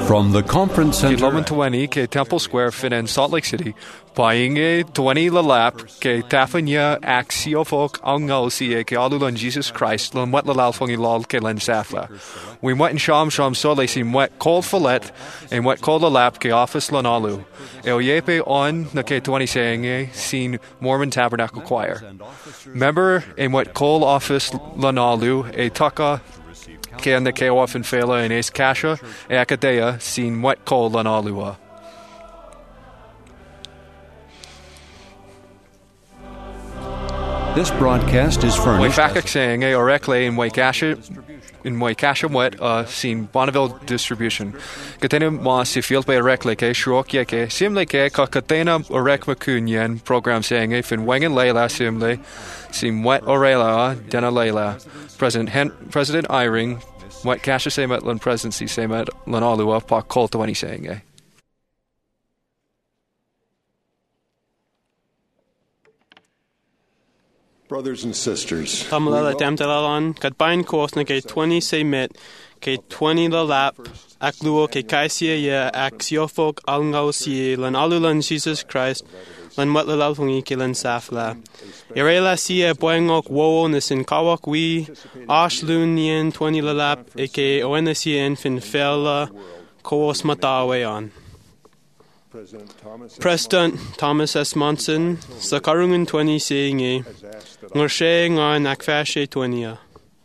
From the conference center 1120 ke Temple Square fin in Salt Lake City, painge 20 lalap ke tafanya axiofok angalsi ke alulan Jesus Christ lan wet lalal fongi lol ke len safla. We wet in sham sole sim wet cold fillet and wet cold lalap ke office lan alu. El yepe on na ke 20 saying seen Mormon Tabernacle Choir. Member in wet cold office lan alu a taka ke an the ke often fela in es kasha e akadea seen wet cold lan alua. This broadcast is furnished. Wayfakak saying a orekle in Waikasha wet seen Bonneville distribution. Katena ma si field by orekle ke shrok yeke simle ke ka katena orek makunyen program saying a fin wangen leila simle sim wet orela dena leila. President Eyring wet kasha semet lan presidency semet lan alua pa kol to any saying a. Brothers and sisters, Tamala Damtalan, Katbain Kosna ke 20 Semet, ke 20 Lalap, Akluo ke Kaisia ya Axiofok Alngausi, Lan Alulan Jesus Christ, Lan Watlalalfungi ke Lan Safla. Irela Sia Boingok Wo Nisin Kawak we, Ashlunian 20 Lalap, eke Oenasien Fin Fela, Koos Mataweon. President Thomas S. Monson, Sakarungan 20 saying a Ngorshe nga nakfashe 20.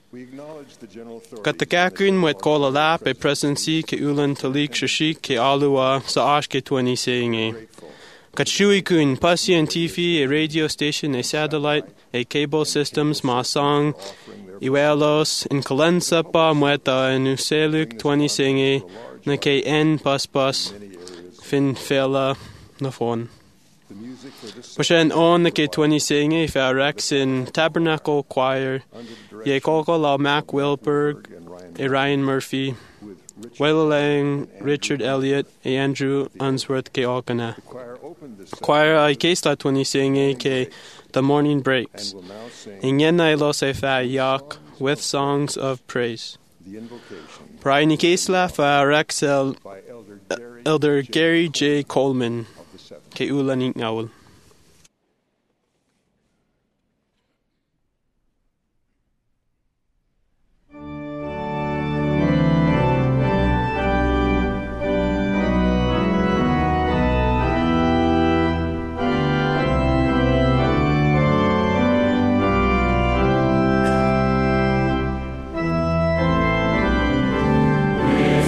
Katakakun wet kola lap a presidency ke ulan talik shashik ke alua sa ash ke 20 saying a Katshui kun Pasi and TV, a radio station, a satellite, a cable systems, Masang, Iwelos, in Kalensa pa mweta and Useluk 20 saying a na ke N pas fin fela na phone. Pashen on the K20 singing if Rex in Tabernacle Choir, ye koko la Mac Wilberg, a Ryan Murphy, Wellang, Richard Elliott, a Andrew Unsworth ke Okana. Choir I case la 20 singing ke The Morning Breaks. In Yena los a fa yak with songs of praise. Brian case la fa Rex Elder Gary J. Coleman, ke Ulanik Ngawul.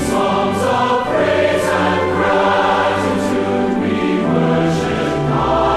Songs of praise and gratitude we worship God.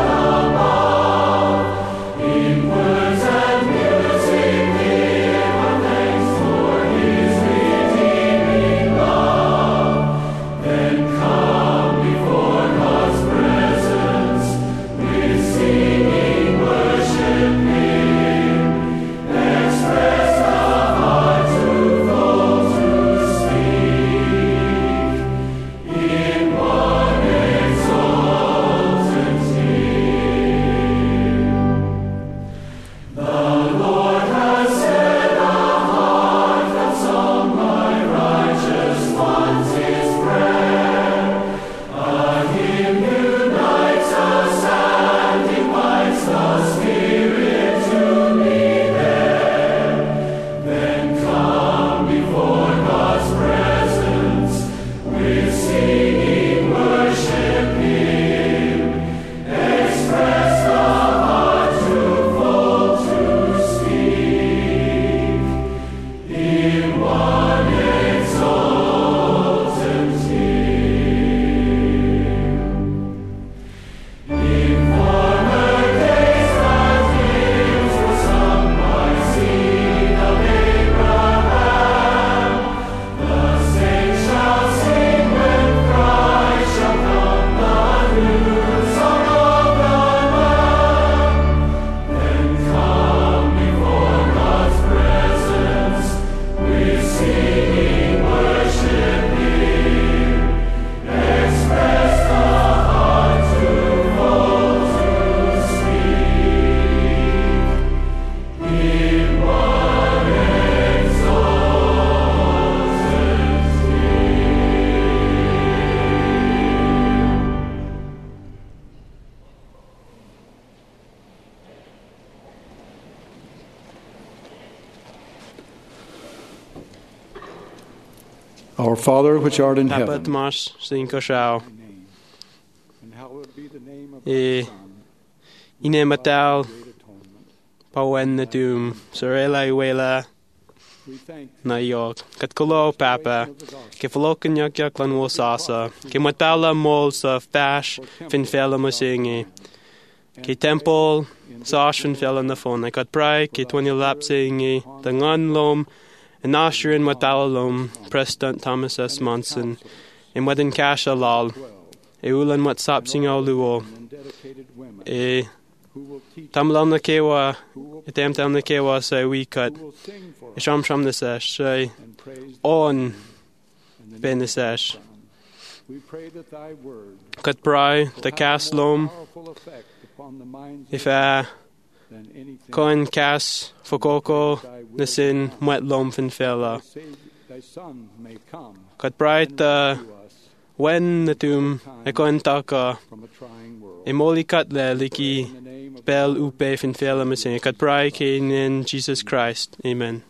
Our Father which art in Papa heaven, Tomas sin Koshao. and hallowed be the name of E thy Son, ine matal great atonement. pawen na doom. Sorela iwela We thank na yok. Kat kulo papa. Ke floken yak yak lan wosasa. Ke matala mol sa fash fin fela masingi. Ke temple sash fin fela na phone. I got prai ke 20 lap singi. The ngan lom. And Asherin matala lom. President Thomas S. Monson. In wedin kasha lal. E ulan mat sap sing au luo. and dedicated women E who will teach, tamlam na kewa. E tam na kewa sa we cut. who will sing for E us sham na sesh. Say and praise on in the ben name na of thy sesh. Son. We pray that thy word Cut brai will the have cast a more lom. powerful effect upon the minds If of than anything coin cas fokoko na sin mwet lom fin fela. thy Son may come Cut bright and the rescue us when na tum e coin taka from a trying world. e moli cut le liki In the name of bel the Lord, upe fin fela masin. Cut brai kin in Jesus Christ. Amen.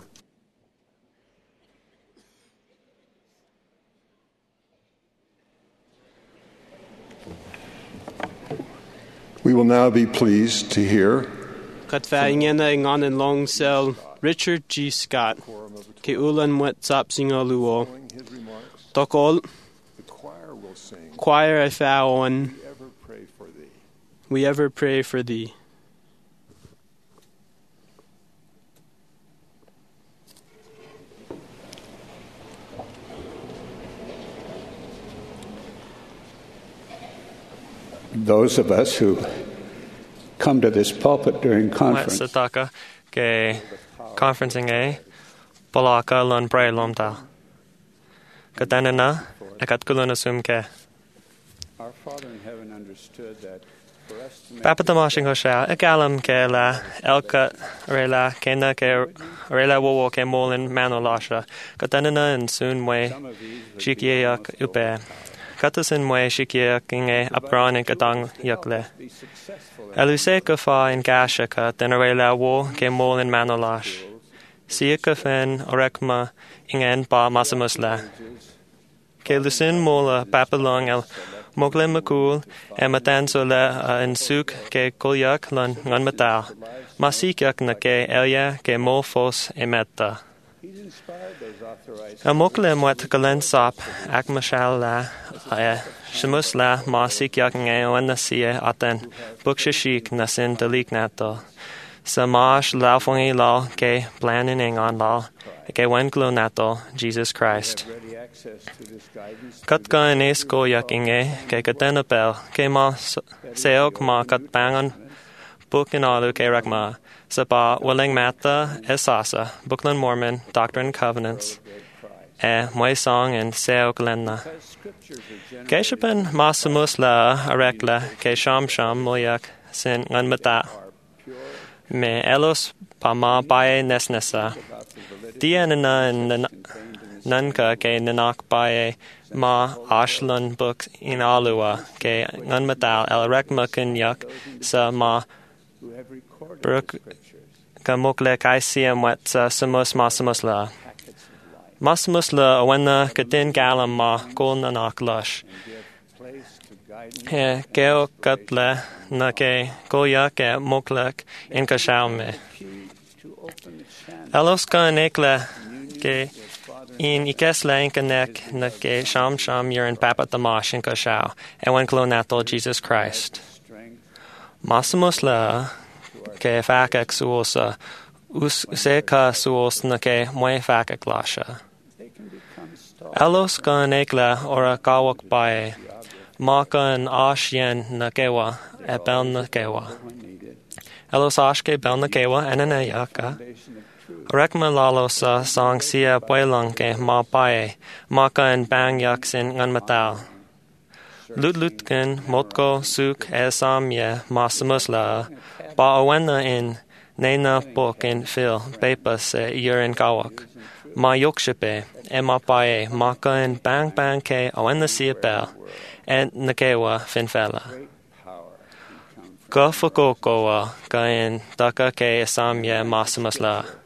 we will now be pleased to hear Cut fa ingena ingon in long cell Richard G. Scott. Ke ulan mwet sap singa luo. his remarks. Tokol The choir will sing, choir I fa on. "We ever pray for thee." We ever pray for thee. Those of us who come to this pulpit during Sa conference taka ke conferencing e palaka lon pray lomta. Katanana akat kuluna sumke. our Father in heaven understood that for us to make Papa tamashin ko siya ekalam ke la elka rela kena ke rela wowo ke molin manolasha. Katanana and soon way some of these would be shikyeyak upe. Katasin way shikyeyak inge apran katang yakle. be successful Eluse ka fa in gashaka den rela wo ke molin manolash. Siaka fen orekma ingen ba masamusla. Ke lusin mola papalong el mogle makul e matan sola en suk ke kolyak lan ngan matal. Masikyak na ke elya ke mol fos e metta. He's inspired those authorized El mokle mwet kalen sap ak mashal la e shimus la masikyak nge oan siye aten bukshashik na sin dalik nato. Sa mash laufongi la ke planin ingon la ke wen glo nato Jesus Christ. ready access to this guidance. Katka in esko yak inge ke katena pel ke ma seok ma kat bangan book in alu ke rakma sa ba willing mata esasa Bookland Mormon Doctrine and Covenants e moi song and seok lenna ke shapen masamus la arekla ke sham moyak sin ngan mata me elos pa ma bae nesnesa dianana nanka ke nanak bae ma ashlan book in alua ke ngan matal el rekma kunyak sa ma Who have recorded bruk scriptures, ka mokle kai siam wet sa sumus masamus la masamus la awena katin galam ma kol nanak lush place to guidance he keo katle na ke koya ke moklek in kashaume to open the channel elos ka nekle ke in ikesla inkanek na ke sham yurin papa tamash in kashau and when clonatal Jesus Christ strength masamus la ke fakak suosa us se ka suos na ke moi fakak lasha they can become stalwart elos ka nekla ora kawak bae maka an ashyen na kewa e bel na kewa when needed. elos ashke bel na kewa enana yaka Foundation of truth rekma lalo sa song sia puelang ke ma pae maka an bang yak sin ngan matal lutlutkin motko suk esam ye masamus la ba awena in nena book in phil pepa se yurin kawak ma yokshipe e ma pae maka an bang bang ke awena sia bel and nakewa finfela power can come from ka fukokoa ka in daka ke esam ye masamus la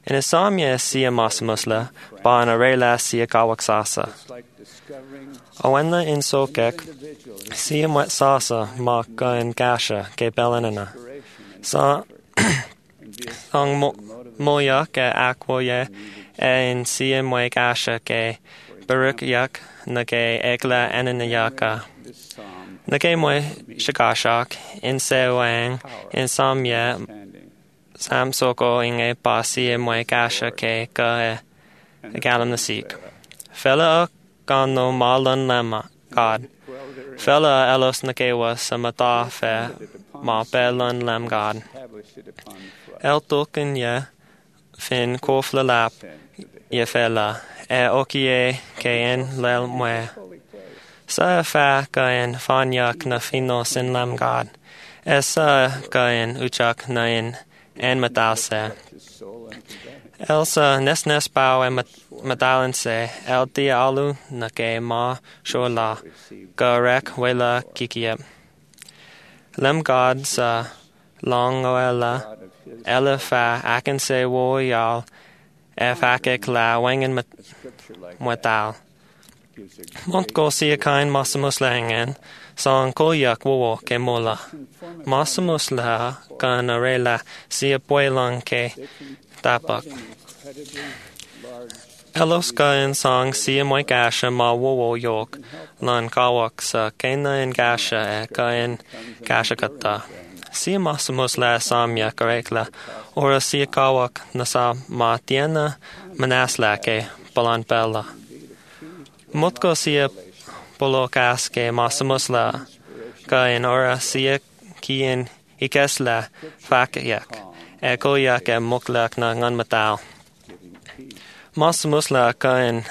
In isamye sia masmusla, ba na rela sia kawaksasa. Awenna in sokek, sia mwet sasa ma ka in gasha ke belanana. Sa ang moya ke akwoye in sia mwe gasha ke baruk yak na ke egla ananayaka. Na ke mwe shikashak in sewang in samye Sam soko inge pasi e mwe gasha ke ka galam na sik. Fela gano malan lema God. Fela elos na kewa sa mata fe ma belan lem God. El token ye fin kofla lap ye fela okie ke en lel mwe. Sa fa ka en fanyak na fino sin lem God. Sa ka en uchak na en matalse. Elsa nes pau matalense el dia alu na ke ma shola garek wela kikiep. Lem God sa long oela elefa aken se wo yal akek la wangen matal. Mont go si a kain masamus langen song koyak wo ke mola. Masamus la kan arela si a puelang ke tapak. Elos kain song si a moi gasha ma wo yok lan kawak sa kena in gasha kain gasha kata. Si a masamus la samya karekla ora si a kawak nasa ma tiena manasla ke balan bella. Motko sia polokas ke masamus la kain ora sia kien ikesla fakyak koyak muklak na ngan matal. Masamus la kain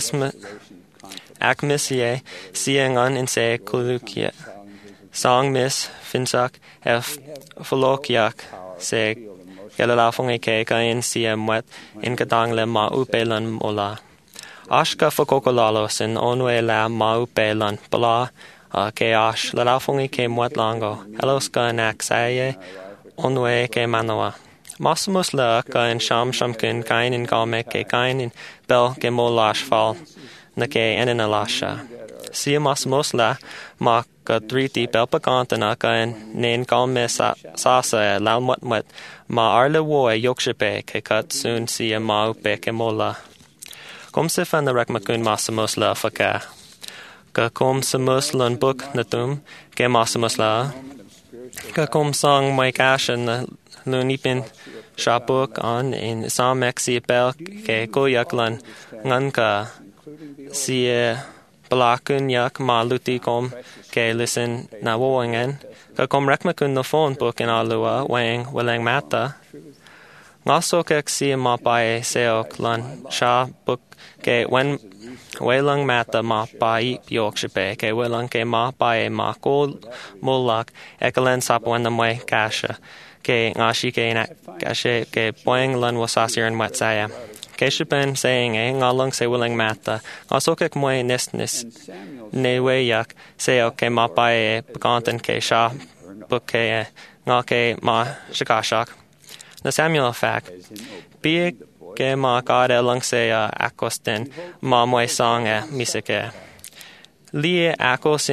akmisie sia ngan inse kulukia. Song mis finsak folokyak se galalafong ke kain sia mwet in kadang le ma upelan mola. Ashka fokokolalos in onwe la mau pelan bala ke ash la lafongi ke mwet lango elos ka naksaye onwe ke manoa. Masamus la ka in shamkin kain in game ke kain in bel ke molash fal na ke eninalasha. Si masamus la ma ka driti belpakantana ka in nen game sasa la mwet ma arle wo yokshipe ke kat soon si mau pe ke mola. Kom se fan the rekmakun masamus la faka. Ka kom samus lun book natum ke masamus la. Ka kom song mai kashan na lunipin shapuk on in samexi bel ke koyak lan ngan ka si balakun yak ma luti kom ke listen na woingen. Ka kom rekmakun no phone book in alua wang willing mata. Ngaso kek si ma pae seok lan sha book ke wen welang mata ma pae yokshipe ke welang ke ma pae ma kol mulak ekalen sap wen namwe kasha ke ngashi ke na kashe ke poing lan wasasir en watsaya ke shipen saying ngalang se welang mata ngaso kek moy nesnis ne weyak seok ke ma pae bekanten ke sha book ke nga ke ma shikashak. Na Samuel fak, bi ke ma God lang se akosten ma moy song misike. Lie akos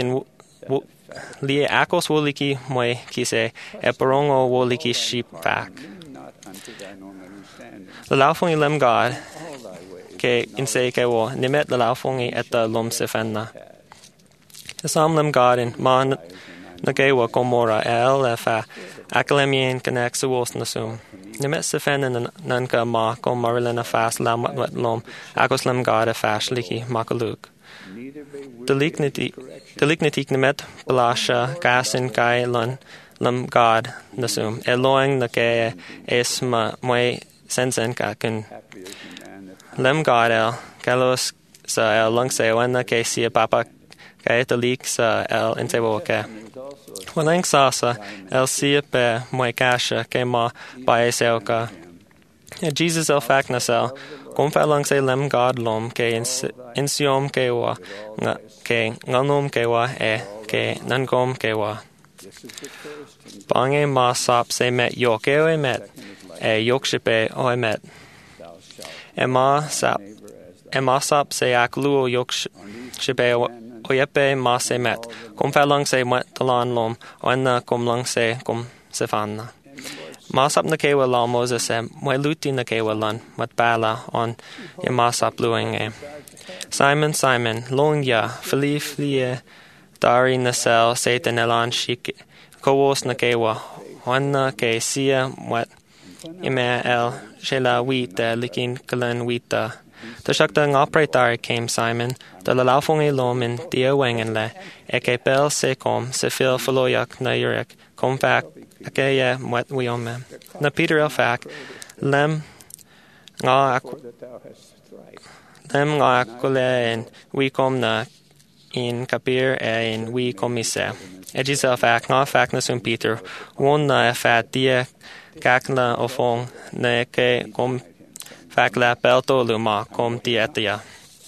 woliki moy kise perongo woliki sheep fak. La laufong lem God ke inse ke wo nimet la laufong et lom sefenna. Sam lem God in man na ke wo komora fa akalemien connect sa wos na sum. Nimet sa fenen nan ka ma kom marilena fast lamat wet lom akos lem God fast liki makaluk. Deliknitik nimet balasha gasin kai lun lem God na sum. Eloing na ke es ma moy sensen ka kun lem God kalos sa lang se wan na ke si papa kay delik sa intewo ke. Walang sasa siya pe moy kasha ke ma bae seoka. Jesus fak nasel kung fa lang say lem God lom ke insiom ke wa ke nganom ke wa ke nangom ke wa. Bange ma sap se met yoke o met yokshipe o met. Emasap se ak luo yok shibe oyepe ma se met. Kom fa lang se met talan lom, oenna kom lang se kom sefanna. Masap na kewa la Moses mwe luti na kewa lan, mat bala on masap luing Simon, Simon, long ya, flie, dari na sel, Satan elan shik, kowos na kewa, oenna ke sia mwet ime shela wita, likin kalan wita. Tashakta ngopretari came Simon, the lalafong lomin dia wengen le, eke bel se kom, se fil faloyak na yurek, kom fak, akeye mwet wiome. Na Peter el fak, lem nga akule en wi kom na in kapir en wi komise. Edis el fak nga fak na sun Peter, won na fat dia kakla ofong na eke kom fak la pelto luma kom tietia.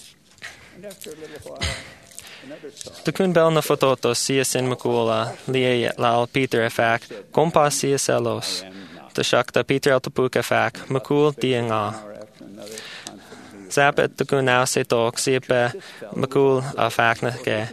Tukun bel na fototo sia sin makula lia lal Peter fak kompa sia selos. Tashakta Peter el tapuk fak makul dia nga. Zapet tukun au se tok sipe makul fak na ke.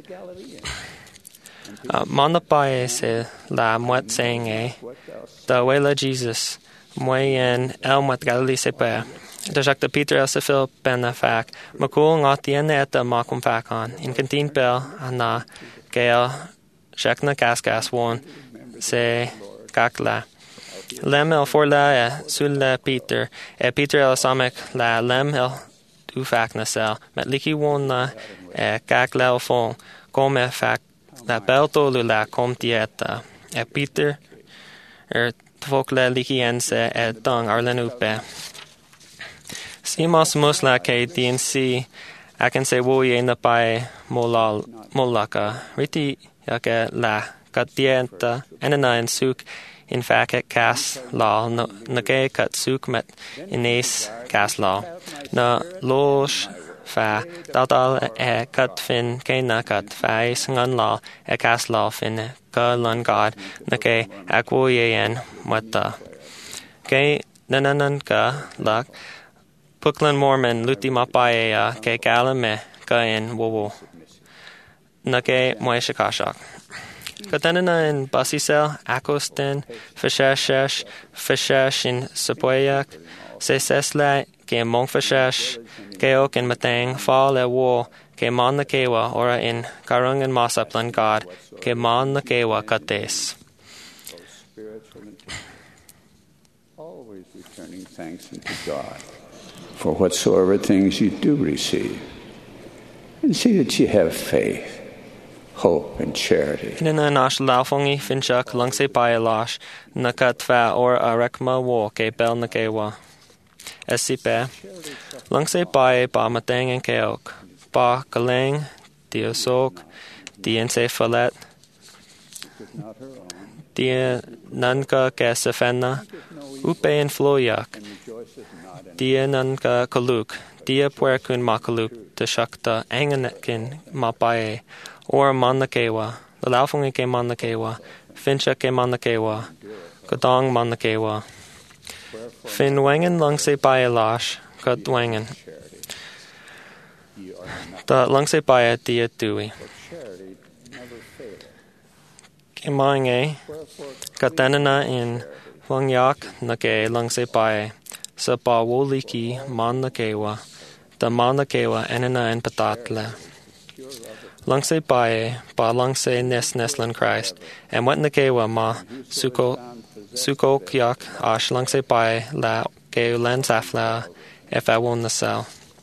Manapae se la mwet senge da wela Jesus mwayen el mwet Galilee sepe. Tashakta Peter el sefil ben fak makul nga tiene eta makum fakon in kantin bel ana gael shakna kaskas won se kakla. Lem el forla sulla Peter Peter el samek la lem el du fak na sel met liki won na kakla el fon kom fak la belto lula kom tieta Peter tfokla liki ense tong arlen upe. Simos musla ke DNC akan se woye na pai molaka riti yake la katienta enana en suk in fact cas law na ke kat suk met ines cas law na losh fa dal kat fin ke na kat fa ngan law cas law fin ka lan god na ke akwoye en mata ke nanan ka lak Brooklyn Mormon luti mapaea ke kalame kain wowo na ke moeshakashak. Katanana in basisel akosten fishesh in sapoyak se sesla ke mongfishesh ke ok in matang fall wo ke man na kewa ora in karung and masaplan God ke man na kewa kates. Always returning thanks unto God for whatsoever things you do receive, and see that you have faith, hope, and charity. Inana nash laufongi finchak langse pailash nakatva or arekma wo ke bel nakewa. Esipe langse pai ba matang and keok ba kaleng diosok diencephalet dia nanka kesefena upe and floyak dia nanka kaluk, dia puerkun makaluk, de shakta anganekin mapae, or manakewa, the laufungi ke manakewa, fincha ke manakewa, kodong manakewa. Fin wangen langse pae lash, kod wangen. Da langse pae dia dui. Ke mange, katanana in wangyak na ke langse pae. Sa pa woliki man na kewa, da man na kewa enana en patatle. Langse pae, pa langse neslan Christ, en wat na kewa ma suko kyak ash langse pae la ke len safla if I won the cell.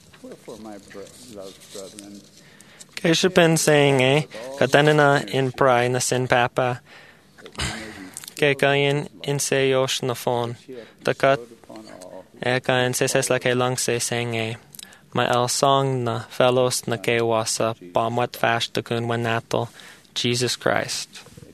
Keshapen saying katanana in prai na sin papa, ke kayin in se yosh na phone, da kat Eka en ses la ke lang se senge. Ma el song na fellows na ke wasa pa mat fash to kun wanato Jesus Christ.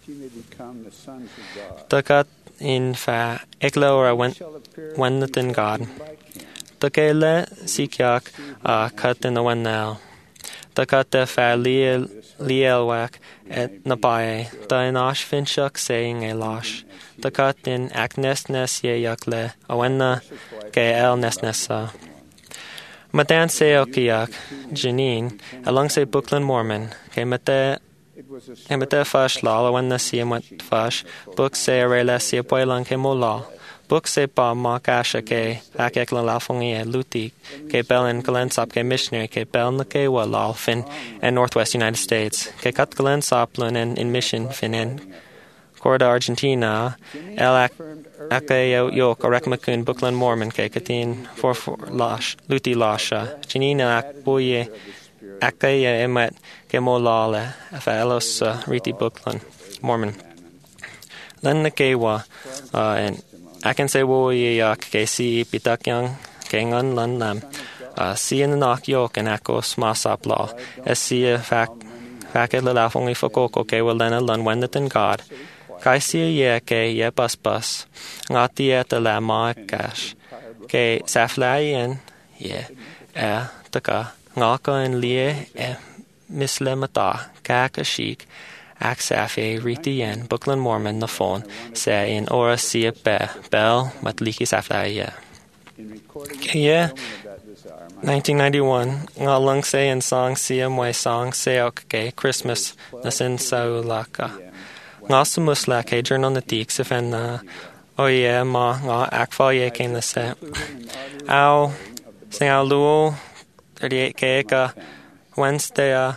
Takat in fa ekla ora wanatin God. Takele sikyak kat in the wanal. Takat te fa lielwak et napae. Ta in ash finchak saying a lash. Takat in aknesnes ye yakle awenna ke el nesnesa. Madan Seokiak, Janine, alongside Brooklyn Mormon, ke mate fash law when the sea mat fash, book say rela sea boilan ke mola. Book say pa ma kasha ke akek la lafongi e luti ke bell in Galensop ke missionary ke bell na ke wa fin in Northwest United States. Ke kat Galensop in mission fin in Corda Argentina, el ake yok arekmakun Brooklyn Mormon ke katin for lash luti lasha. Janina ak boye ake emet ke molale afa elos riti Brooklyn Mormon. Len na ke wa and I can say wo yak ke si pitak yang ke ngan lan lam si in nak yok and akos masap law as si fact la lafongi fokoko ke wel lan lan wendet God. Kai si ye ke ye bus ngati at la ma cash ke saflaien ye taka ngaka en lie mislemata kaka chic Aksafe Ritian, Brooklyn Mormon, the phone, say in Ora Sia Bell, Matliki Saflaia. Yeah, 1991, Ngalung say in song Sia Mwe song Seok Christmas, Nasin Saulaka. Ngasumusla Kajern on the Deeks, if and oh yeah, ma, Akfal ye came the set. Ow, sing out Luo, 38 Keka, Wednesday,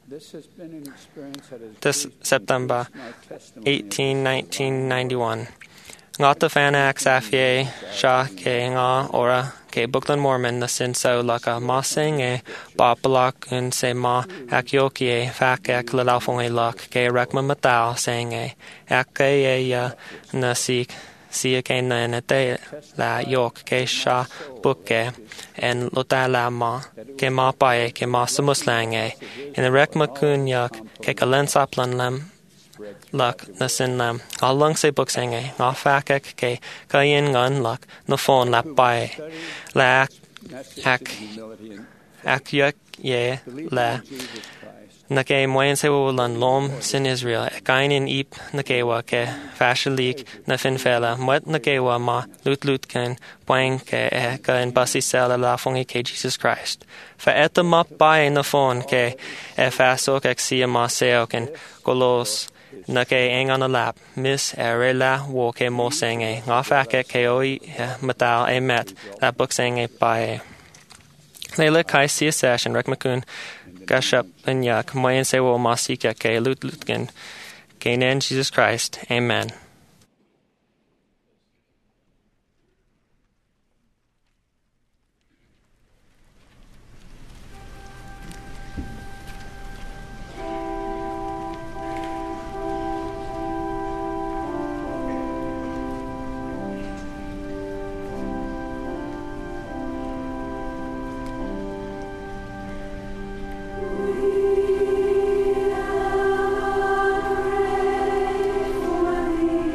this September 18, 1991. Ngata Fanak Safie, Sha Ke Nga Ora, Ke Brooklyn Mormon, the Sin So Laka, Ma Sing Bapalak, and Se Ma, Akyokie, Fakak, Lalafong Lak, Ke Rekma Matao, Sang Ake Nasik. Sia ke na te la yok ke sha buke en lota la ma ke ma pae ke ma sumuslange in the rek makun yak ke kalensaplan lam lak na sin lam along se book sange nga fakak ke kayen ngan lak no phone la pae la ak yak ye la na ke moyen se wo lan lom sin Israel kain in ip na ke wa ke fashalik na fin fela mat na ke wa ma lut kan poing ke ka in basi sela la fongi ke Jesus Christ fa eta ma pa na phone ke faso ke sia ma seo ken kolos na ke eng on a lap miss erela wo ke mo senge nga fa ke oi matal met la book senge pa Leila kai sia session rekmakun Gashap and Yak, Mayan Sewo Masika Ke Lutgen, Kanan Jesus Christ. Amen. For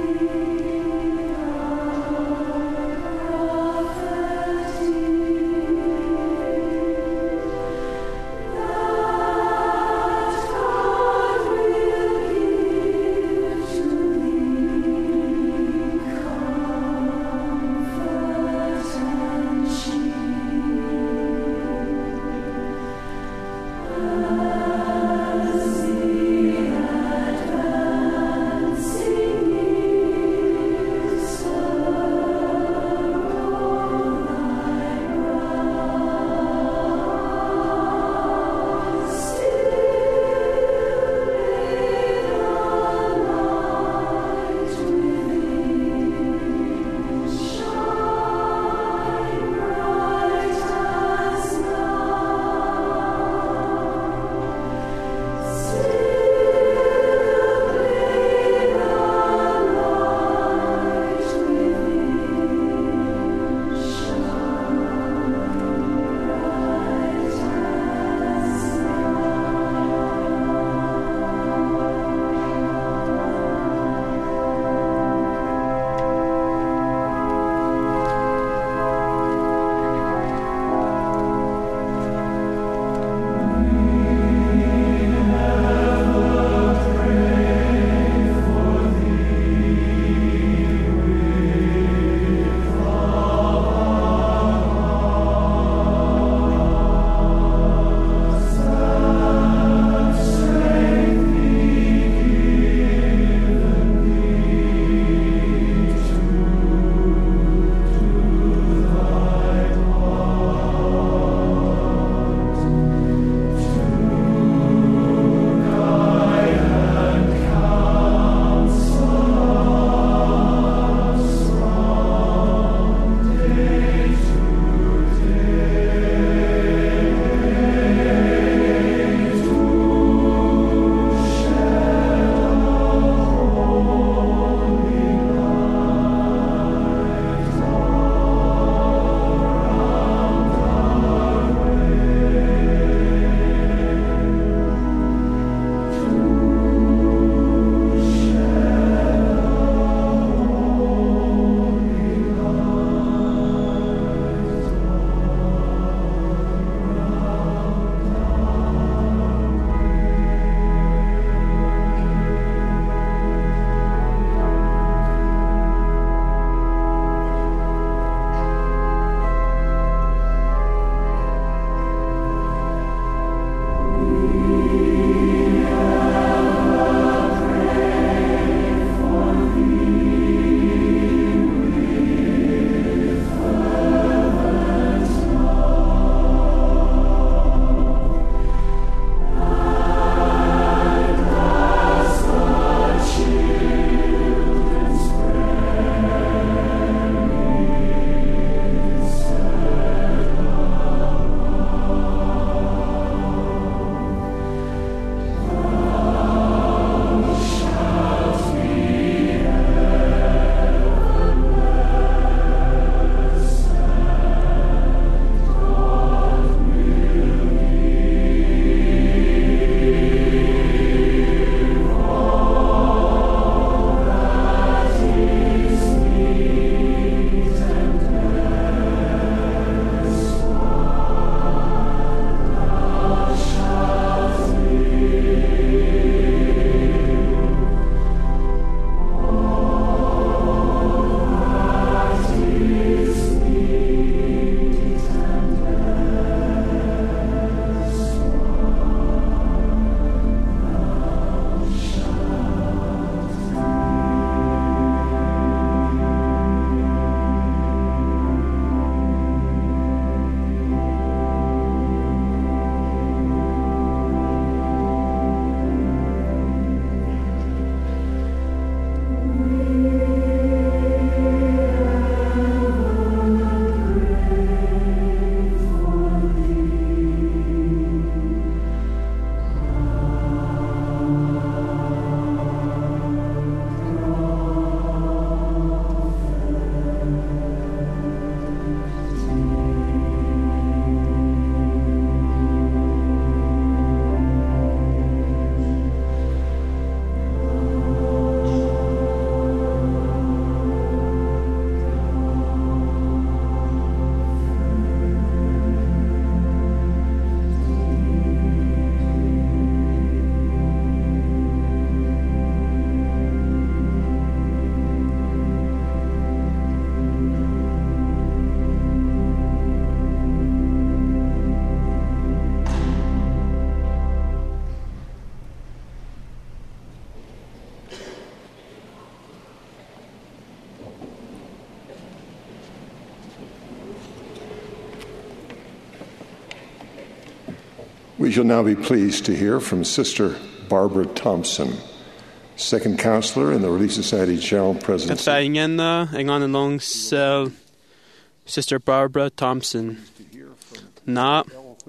We shall now be pleased to hear from Sister Barbara Thompson, second counselor in the Relief Society General Presidency. Sister Barbara Thompson. Na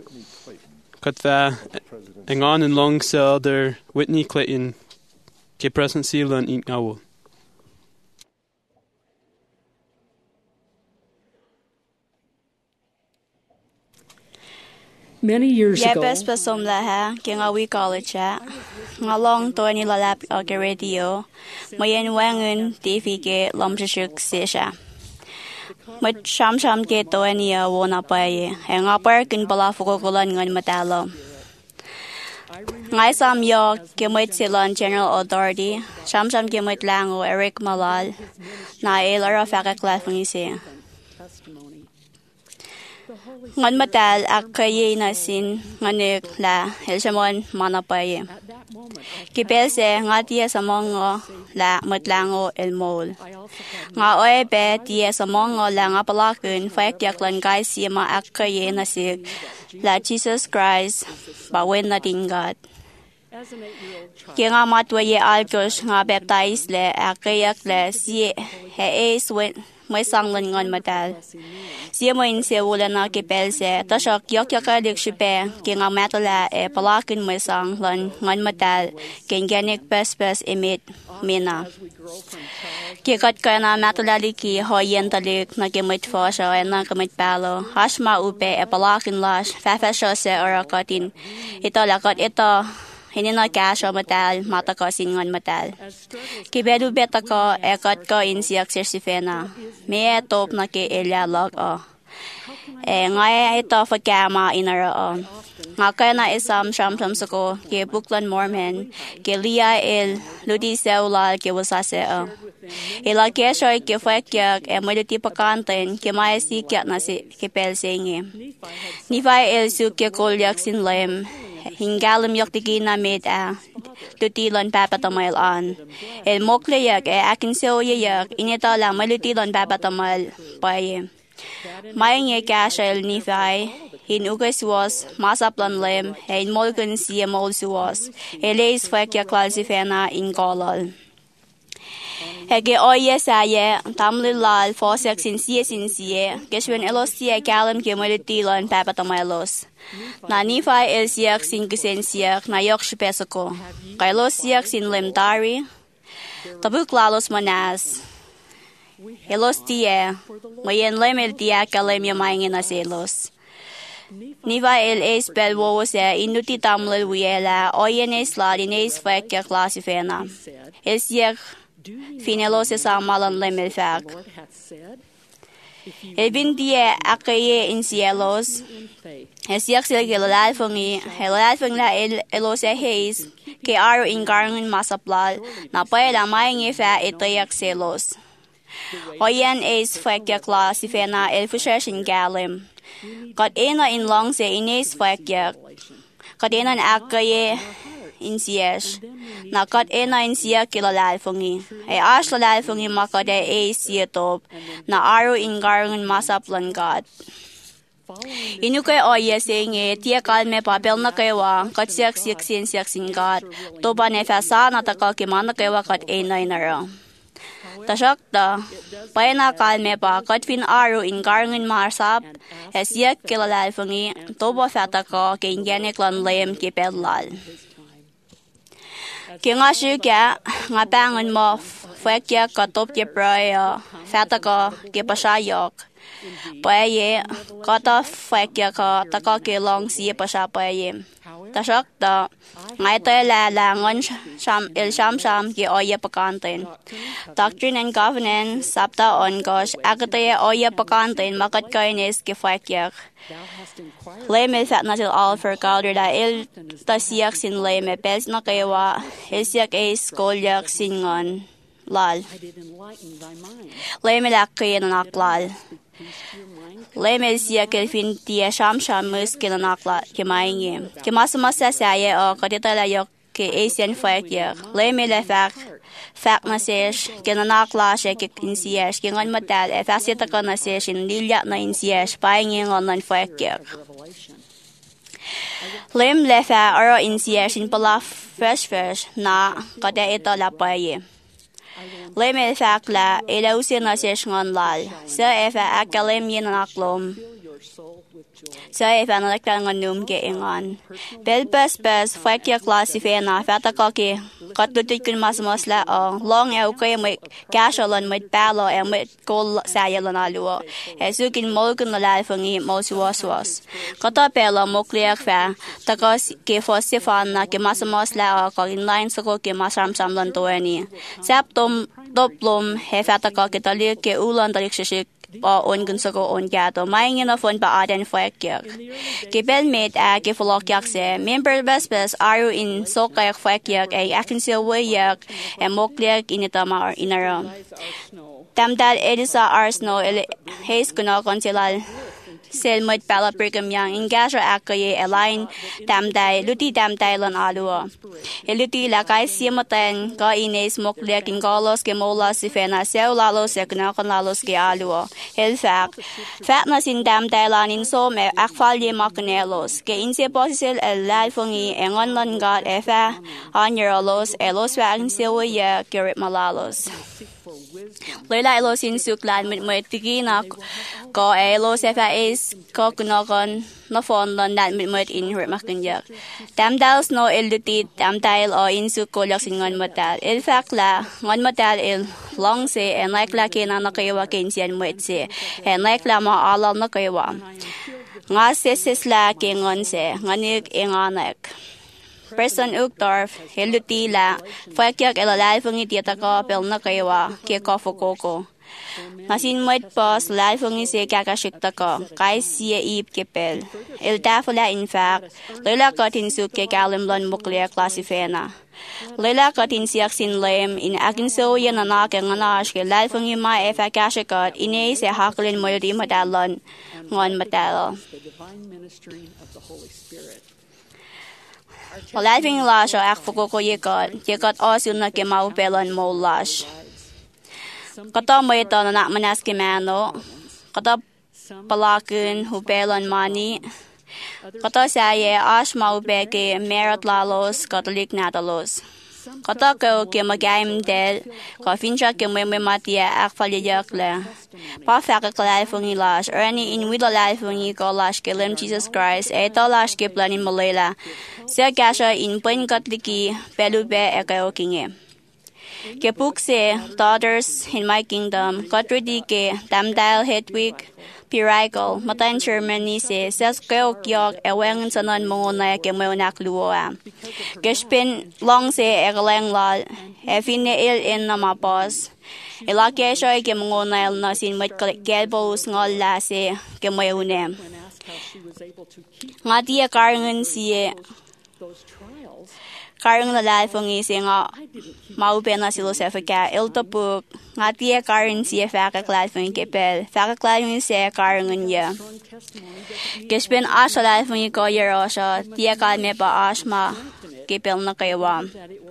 Katva Engon and Long Selder Whitney Clayton Ke Presidency Lun in Owl. Many years ago, Yepes pesom laha kingawi college ngalong to ni lalap ag radio mayen wangun TV ke lomjishuk sesha mat sham ke to ni wona paye nga par kin bala fugolan ngan matalo ngai sam yo ke mat Ceylon General Authority sham ke mat lango Eric Malal na elara faka class ngise ngan matal akaye na sin nganek la elshamon manapaye kipelse ngatia samongo la matlango elmol nga oe be tie samongo la nga palakun fak yaklan guys sima akaye na sig la Jesus Christ ba wen na tingat kinga matwaye alkos nga baptize le akayak le si he is when may sanglan ngon matal siya mo inse wala na kipelse tasak yok alik sipe kinga matala e palakin may sanglan ngon matal kinganik pes imit mina kikat ka na matala liki hoyen talik na kimit fosha e na kimit palo hasma upe e palakin lash fafasho se orakatin ito lakot ito hindi na kasha matal mata ko singon matal kibedu beta ko ekot ko insiak sirsifena me top na ke elalog ngay ito fakama inara nga kaya na isam sham sako ke Buklan Mormon ke Lia el ludi seulal ke wasase ila kesho ke fakyak e moditi pakanten ke maesi kya na si ke pelsengi ni vai el su ke kolyak sin lem hingalim yok tiki na med tutilon papatamal on el mokle yak akin seo yak inita lang malutilon papatamal paye maing kasel ni vai hin ugas was masaplan lem hin molgun siya molsuwas eleis fakya klasifena in golol Hege oye saye tamlilal fosek sinsie keswen elosia kalam ke malutilon papatamalos na nifai el siak sin kusensiak na yok shpesako kailos siak sin lemdari tabuk lalos manas elos tie mayen lemel dia kalem yamaingin aselos niva el espel wo se inuti tamlil wiela oyen esla dines fakya klasifena el siak finelos sa malan lemel fak Elbin dia akaye in cielos esiak sila gelal fungi la elos heis ke aro ingarngan masaplal na pa la maing fa itayak celos oyen es fakya klasifena el fushin galim got ena in long se ines fakya got ena akaye in sies na kat ena in siya kilalal fungi ay lalal fungi makade siya top na aro ingarngan masaplan God inu kay oye singe tia kalme papel na kaywa kat siyak sin God to ba ne fasa na takal kimana kaywa kat ena inara tasak ta paena kalme pa kat fin aro ingarngan masap siyak kilalal fungi to ba fata ko kinganek lan lem kipelal Kinga shuka nga bangon mo fakya katop ke praya fata ko ke pasayok paye kata fakya ka taka ke long si pasha paye tasak ta ngai te la langon sham ke oya pakanten Doctrine and Covenants sapta on gosh agate oya pakanten makat kaines ke fakya Leme fat natil all for calder da il tasiak sin leme pes na kaywa isiak es kolyak singon lal leme lakke na naklal leme siak el fin tia sham mus ke na nakla ke mainge ke masmasa saye o kadita la yok ke asian fakya leme la fak na sesh ke na nakla she ke insiash ke ngon matal e fasita ka na sesh in lilya na insiash painge ngon nan fakya Lem lefa aro insiation pala fresh na kada ito lapaye. Lem lefa kla elausin na session lal. Sa efa akalem yin naklom. Sa efa nalaktan num ke ingan. Belbes fakya klasi fena fata kaki katlutit kun masla o long e ukay mo kashalan mo palo e mo kol sayalan aluo. Esukin molgun lalal fungi mo suwas. Kata pela mo clear fa takos ke fosifan na ke masla o ko inline sa ko ke masam samlan toeni. Septum doplum he fata kaki tali ke ulan talik shishik o ongun sa ko on gato maingin na fon pa aden fakyak. Ke belmate a ke folokyak se member bespes aru in sokyak fakyak ay akin siya wayak e moklyak initama or inara. Tamdal edisa arsno heis kuno konsilal sel mod pala perkam yang ingasho akaye align tamday luti tamday lan aluo. Luti la kai siamaten ka ines moklyak in galos ke mola si fena seu lalos e kuno kon lalos ke aluo. Fat na sin tamday lan in so me akfalye makanelos ke inse posisil el lalfungi engon lan gat efa anyerolos elos wa ang siya kirit malalos. Lola elos in suklan mit tigina ko elos efa is ko kunokon no fon lan dat mit in hurt makinyak. Tamdals no elutit tamdal o in sukolyak sin ngon matal. El fakla ngon matal el long se en like la kina na kaywa kinsian mit se en like la ma alal na kaywa. Nga sesla ke ngon se nganik enganek. Person Ukdorf, Helutila, Fakyak elalal fungi tiataka pel na kaywa, ke kofokoko. Nasin moit pos lal fungi se kakashiktaka, kai siya ip kepel. El tafula in fact, lola katin suk ke kalimlon muklia klasifena. Lola katin siyak sin lem in akin so yan anak ang anash ke lal fungi ma efa kashikat, ine se haklin mo di madalon, ngon matalo. Walafing lash o akfoko yekat osun na ke maupelon mo lash. Kata mo ito na nakmanas ke mano, kata palakun hupelon mani, kata saye ash maupe ke merat lalos katolik natalos. Kata ko ke magayim del, ko fincha ke may matia akfaliyak le. Pa fakakalal fungi lash, or any in widalal fungi ko lash ke lem Jesus Christ, eto lash ke planin malela. Siya kasha in pen katliki pelube ekayo kinge. Ke pukse, daughters in my kingdom, katridi ke tamdal hedwig, piraikol, matan Germany se, ses keo kyok ewengan sanan mongona ke meonak luoa. Kespin long se ekaleng lal, efine il in namapos. Ilake siya ke mongona il nasin mat kelbos ngol la se ke meone. Nga diya karangan siye, karang lalal fungi se nga maupe na silo sa faka iltapuk nga tiya karang siya fakaklal fungi kepel fakaklal fungi siya karangan ya kespin asha lal fungi ko yero siya tiya kalme pa asma kepel na kaywa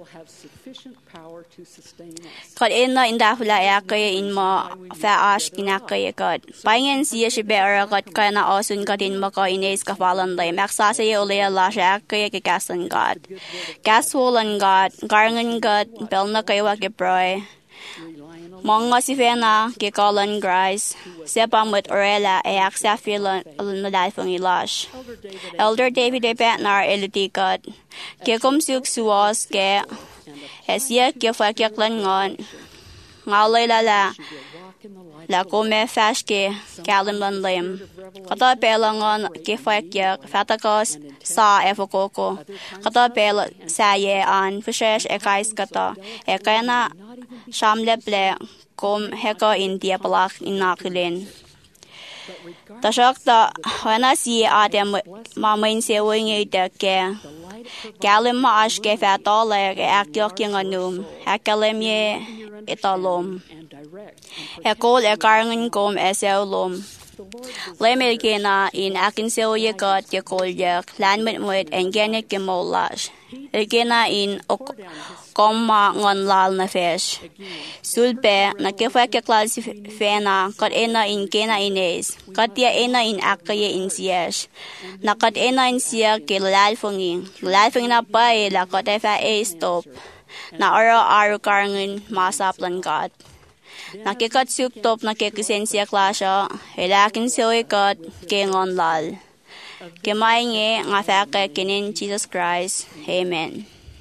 kad ina indafula ya kaya in mo fa ash kinakaya kad paingen siya si beara kad kaya na osun kadin mo ko ines kafalan lay maksasaya ulaya la siya kaya kikasan kad kaswolan god garangan god bel na kaywa kiproy Mga si Fena kikalan grais sepamut orela e aksafilan alunadalfong ilash. Elder David E. Patnar elutikat kikumsuk suwas ke esya kifakyaklan ngon ngalay la kome fashke kalimlan lim. Kata pelangon kifakyak fatakos sa efokoko. Kata pel saye an fushesh ekais kata ekana shamleple kom heka India palak inakilin. Tashakta wana si atem mamain sewing ke kalim maash ke fatole ke akyok yung anum akalim ye italom ekol ekarangan kom eseolom Lemel gena in akin seoye God ke kolyak lan mit en gene ke molash. Gena in komma ngon lal na fish. Sulpe na ke fa ke klasi fena kat ena in gena ines. Kat ya ena in akaye in siyash. Na kat ena in siya ke lal fungi. Lal fungi na pa la kat fa stop. Na aro karngin masaplan God. Nakikat suktop nakikisensya klasya, hilakin siwikat kengon lal. Kemainge nga fake kinin Jesus Christ. Amen.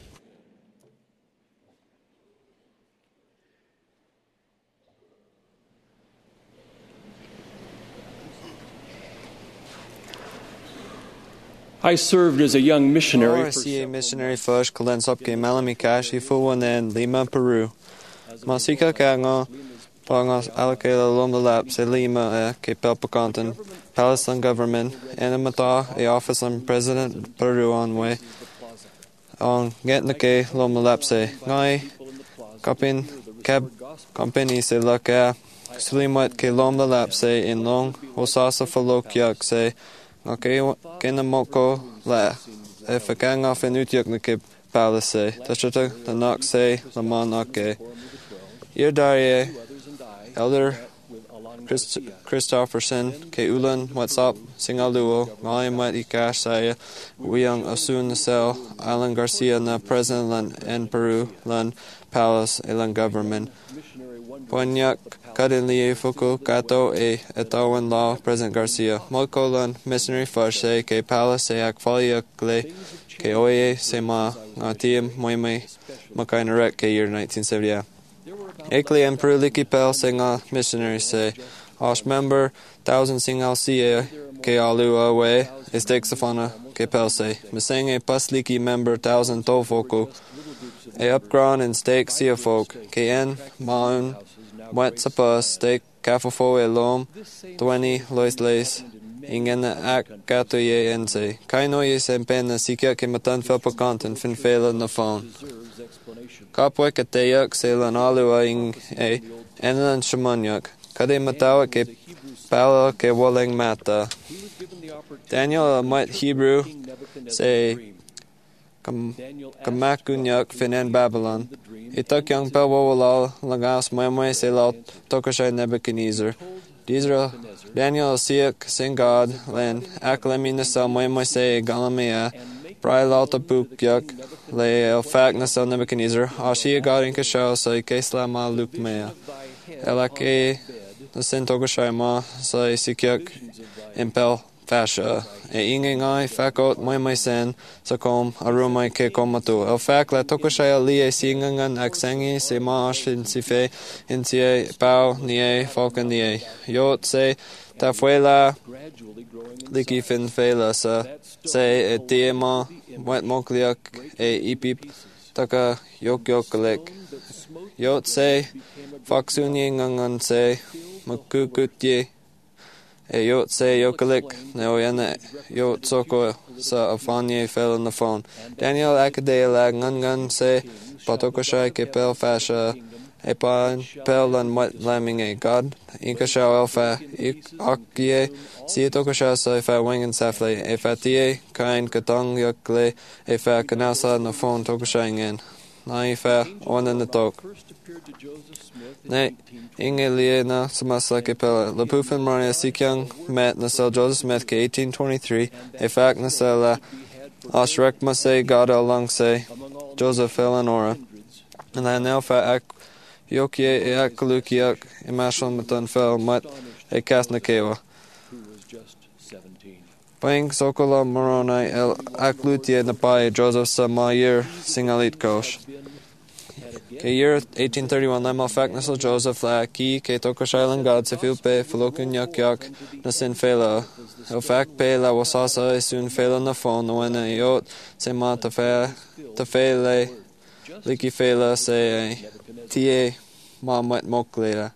I served as a young missionary RCA missionary first kalensop ke Malamikashi Fuwanen, Lima, Peru. Masika Kanga, Pangas Alakela Lombalap, Se Lima, Ke Pelpakantan, Palestine government, Enamata, a office on President Peru on way, on Getnake Lomalapse, Ngai, Kapin, Cab, Company Se Laka, Sulimat Ke Lombalapse, in Long, Osasa Falokyak, Se, Nake Kenamoko, La, Efakanga Fenutyak Nake Palace, Tachata, the Noxe, Lamanake. Yerdarie, Elder Christopherson, Ke Ulan, Whatsup, Singaluo, Ngaim Wat Ikash Saya, Wiang Asun Nasel, Alan Garcia, Na President Lan en Peru, Lan Palace, Elan Government. Poinyak, Kadinlie Fuku, Gato, Etawan Law, President Garcia, Mokolan, Missionary Fashe, Ke Palace, Akfalia Gle, Ke Oye, Sema, Ngatiam, Moime, Makainarek, Ke year 1970. Ekli and Peruliki Pel Singa missionary say, Osh member, 1,000 Singal Sia, Ke Alua Way, Estexafana, Ke Pel say, Mesenge Pasliki member, 1,000 Tofoku, A upground and stake Sia folk, KN, Maun, Wet Sapa, Stake, Kafafo Elom, 20 Lois Lace, Ingena Ak Katoye Ense, Kainoye Sempena Sika Kimatan Felpakantan, Finfela na phone. Kapwek Ateyak, Selan Alua ing a Enan Shamanyak, Kade Matawa ke Pala ke Waleng Mata. Daniel Might Hebrew say Kamakunyak Finan Babylon. Itak Young Pelwawala Lagas Maimwe Selal Tokashai Nebuchadnezzar. Dizra Daniel Siak Sing God Len Aklemina Sal Maimwe Se Galamea. Brai Lalta Bukyak Le El Fak Nasal Nebuchadnezzar. Ashia God in Kashao Sai Keslama Lukmea. Elake Nasin Tokashai Sai Sikyak Impel Fasha. E Ingai Fakot Maimwe Sen Sakom Arumai Ke Komatu. El Fak La Tokashai Lie Singangan Aksangi Se Maash in Sife Intie Pau Nie Falcon Nie. Yot Se Tafuela Liki Fin Fela Sa Se e Tiema Wet Mokliak e Ipip Taka Yok Yokalek Yot Se Faksunyi Ngangan Se Makukutye e Yot Se Yokalek Neoyana Yot Soko Sa Afanye fell on the phone. Daniel Akadela Ngangan Se Patokashai Kepel Fasha Epan Pel and Wet Lambing a God Inkashao Alpha Akye Sietokasha Saifa Wing and Safle Efatie Kain Katong Yakle Efa Kanasa na phone Tokashang Naifa on in the talk. Ne Ingeliena Samasla Kepela Lapufan Maria Sikyang Met Nasel Joseph Smith K 1823 Efak Nasela Ashrek Mase God Along Se Joseph Eleanora and I now fa Yokye Eakalukiak Imashal Matan Fel Mat E Kasnakewa. Bang Sokola Moroni El Aklutie Napai Joseph Samayir Singalit Kosh. Ke year 1831 Lemal Fak Nasal Joseph La Ki Ke Tokashailan God Sefilpe Filokun Yak Nasin Fela. El Fak Pe La Wasasa Esun Fela na phone Noena Yot Sema Tafele Liki Fela Se Tie Mamet Moklea.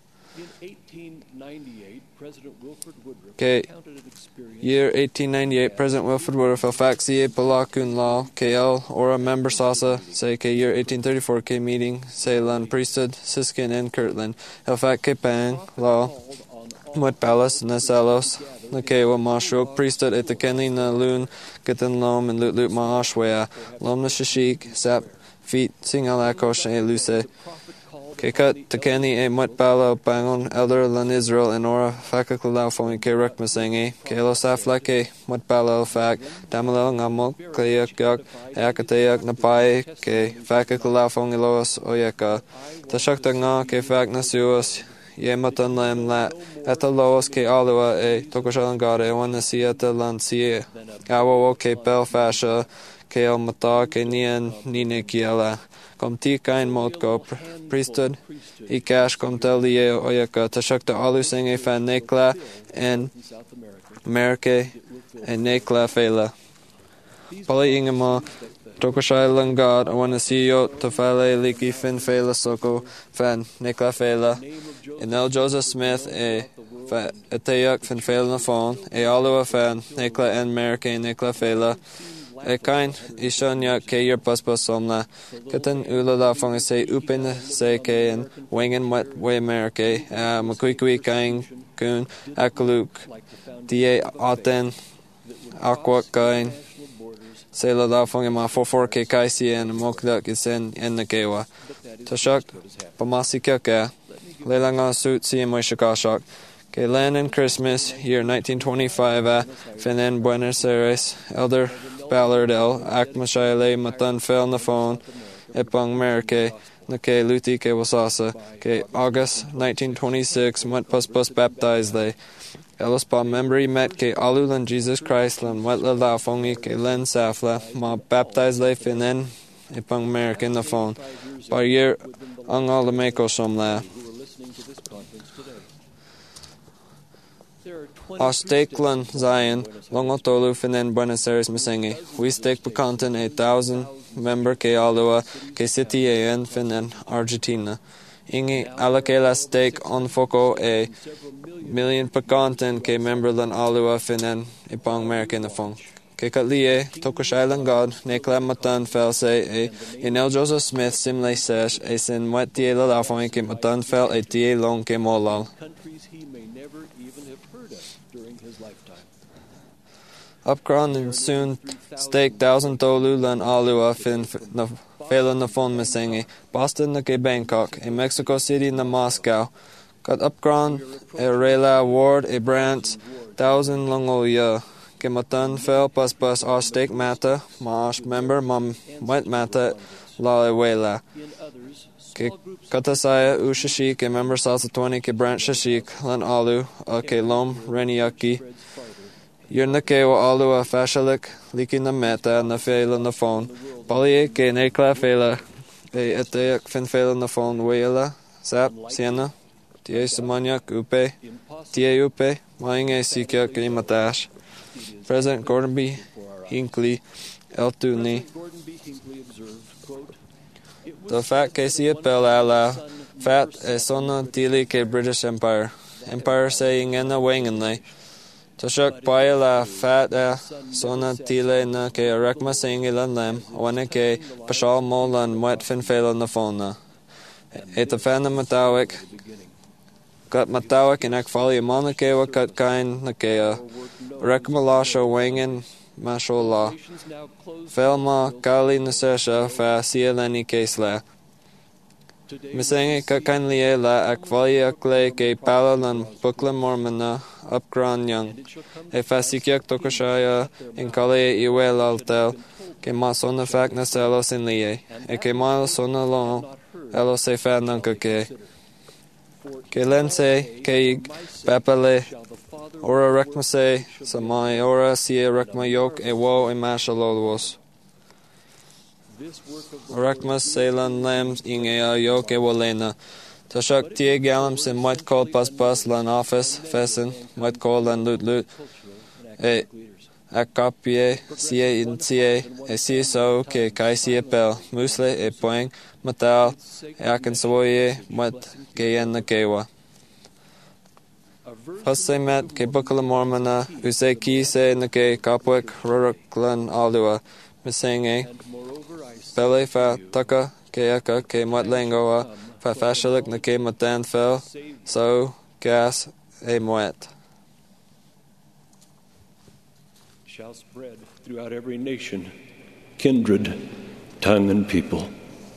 Okay. Year 1898, President Wilford Woodruff, Faxie Palakun Law, KL, Ora Member Sasa, say K year 1834, K meeting, say Lan Priesthood, Siskin and Kirtland, Elfak Kepang, Law, Mut palace na salos na kewa mashuk priesthood at the kenny na loon gatan lom and lut ma ashwea lom na shashik sap feet sing alakosh e luce kekat the kenny e mut pala pangon elder lan Israel and ora fakaklau fong ke rek masengi kelo saflake mut pala fak damalo ngamok kayak yak akateyak na pai ke fakaklau fong los oyeka tashakta nga ke fak na suos ye matan lem la at the lowest ke alua e tokoshalan gare one na si at the lancie awo ke pel fasha ke el mata ke nien nine kiela kom ti kain motko priesthood I cash kom telie oyaka tashakta alu sing e fan nekla en merke en nekla fela pali ingama Tokoshalan God, I want to see you to fale liki fin fela soko fan nekla fela. In El Joseph Smith e teyak fin fela na phone e alua fan nekla en merke nekla fela. E kain ishonya ke your paspas somla. Katan ulala fong se upin se ke en wingen wat we merke makui kain kun akluk die aten aqua kain. Sela la fong ma 44 ke kaisi en mokdak isen en nakewa. Tashak pamasika ke lelanga suit si mo shakashak. Ke land in Christmas year 1925 Finen Buenos Aires Elder Ballard El Akmashaile Matan fell na phone epang Merke nake luti ke wasasa ke August 1926 mat pas baptized they Elos pa membri met ke alulan Jesus Christ lan wetla la fongi ke len safla ma baptized le finen epang American na phone par year ang all the meko somla Osteklan Zion longotolu finen Buenos Aires misengi we stake pakanten 1,000 member ke alua ke city en finen Argentina ingi alakela stake on foco e million pakanten ke member lan alua finen ipang American na fong ke katlie tokoshalan God nekla matan fel se e in El Joseph Smith simle sesh e sin wat tie la fong ke matan fel e tie long ke molal Upcron and soon stake 1,000 tolu lan alua fin na fela na phone misengi Boston na ke Bangkok in Mexico City na Moscow kat upcron e rela ward e branch 1,000 longoya ke matan fel pas our stake mata mash member mam wet mata la wela ke katasaya ushashi ke member salsa 20 ke branch shashik lan alu ke lom reniaki Yun na kewa alua fashalik liki na meta na fela na phone. Pali ke nekla fela e eteyak fin fela na phone wela sap siena tie samanyak upe tie upe mainge sikya klimatash. President Gordon B. Hinckley Eltuni. The fact que si apel ala fat e sona tili ke British Empire. Empire saying en na wengenlei. Tashak paya la fat sona tile na ke rakma singilan lem wane ke pashal molan wet fin fela na phone et the fan matawik kat matawik in akfali amana ke wa kat kain na ke rakma lasha wengen mashallah felma kali nasesha fa sielani kesla Misenge ka kanlie la akvali akle ke palalan bukla mormana upgran young. E fasikyak tokoshaya in kale iwel altel ke ma sona fak na selos in lie. E ke ma sona long elo se fa nanka ke. Ke lense ke papale ora rekmase samai ora sie rekma yok e wo e mashalolwos. Rakmas selan lambs ingea yoke walena. Tashak tie galams and white call pas lan office fessen, white call lan lut e akapie sie in tie e si so ke kai si pel musle e poing matal e akan soye mat ke en na kewa. Passe met ke bukala mormana use ki se na ke kapwek roroklan alua misenge Pele fa taka ke aka ke matlengoa fa fashalik na ke matan fel so gas e moet. Shall spread throughout every nation, kindred, tongue, and people.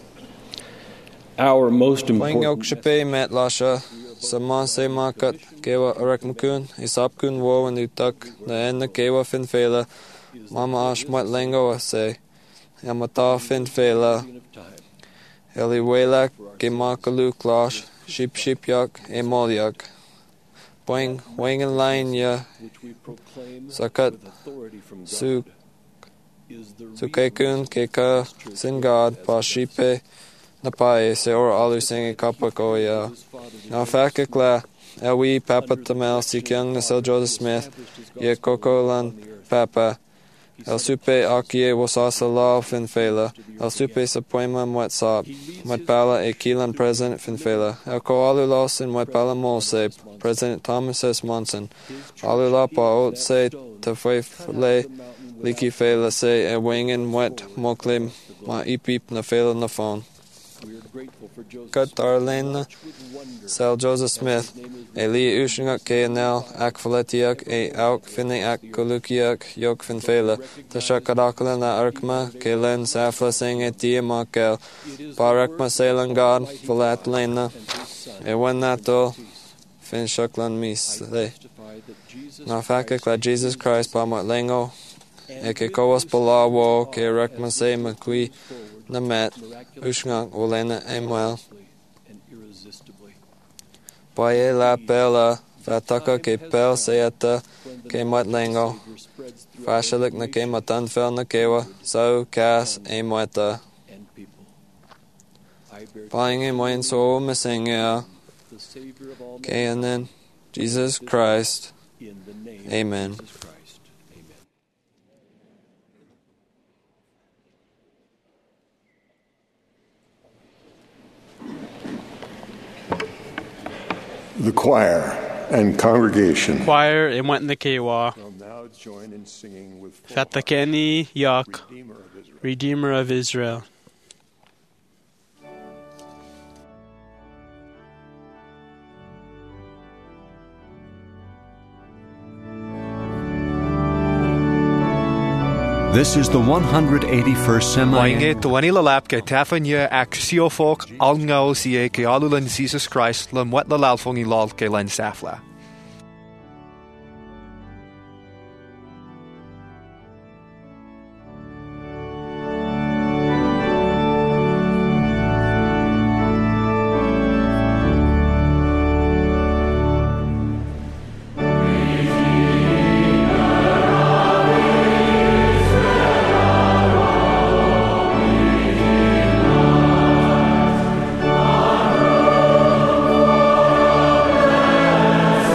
Our most Poing important Okshape met Lasha, Saman se makat, Kewa Arekmakun, Isapkun wo and Utak, the end the Kewa Finfela, Mama Ashmat Lengo se, Yamata Finfela, Eliwelak, Gemakalu Klash, Ship Yak, Emolyak. Poing Wang and Line ya, Sakat, Su. Sukekun keka singad pa shipe na pae se or alu singi kapako ya. Na fakakla awi papa tamel si kyang na sel Joseph Smith ye kokolan papa. El supe akie wasasa la finfela. El supe sa poema mwetsap. Mwetpala e kilan president finfela. El ko alu los in mwetpala molse. President Thomas S. Monson. Alu la pa ot se te le. Liki fela se e wingen wet moklim ma ipip na fela na phone. Kat Arlena Sal Joseph Smith e li ushingak KNL ak faletiak e auk finne ak kolukiak yok fin fela ta shakadakala na arkma ke len safla sing e tia makel parakma selan god falat lena e wen nato fin shaklan mis le na fakak la Jesus Christ pa mat lengo e ke kawas pala wo ke rakman se makui na met ushngak olena emwel paye la pela fataka ke pel seata ke mat lengo fashalik na ke matan fel na kewa sau kas emweta paying emoin so mesengea ke anen Jesus Christ amen. The choir and congregation Choir e went in the Kewa. will now join in singing with Fatakeni Yak, Redeemer of Israel. Redeemer of Israel. This is the 181st Wainge semi. 20 lalap ke tafanya ak siofok alngao siye ke alulan Jesus Christ lam wet lalalfongi lol ke len safla. Amen.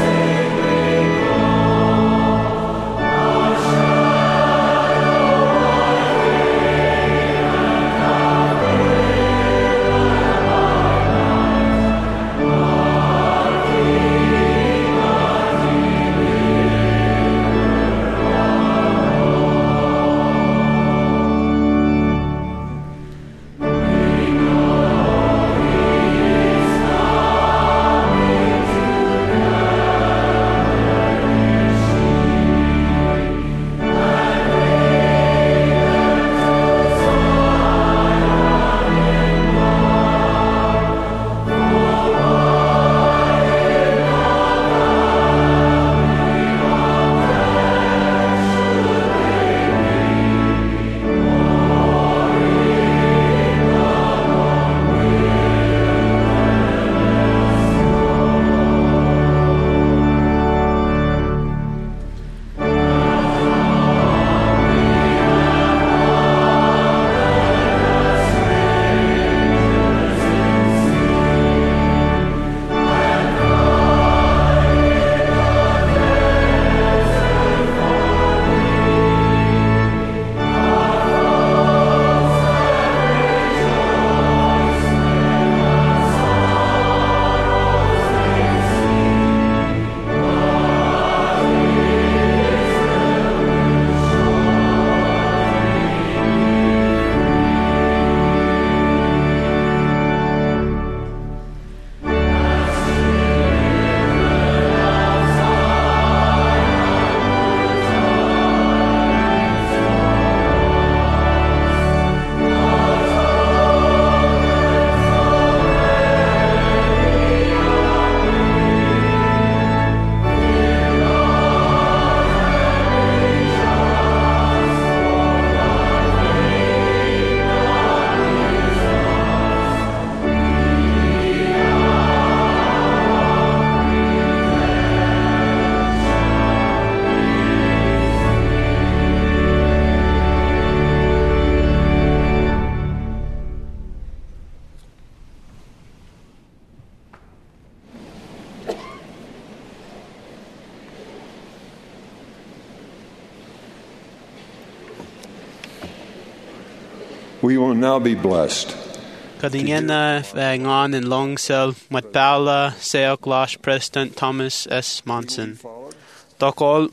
We will now be blessed. Kadingena ngan in Longsel Matbala Seok President Thomas S. Monson. Dokol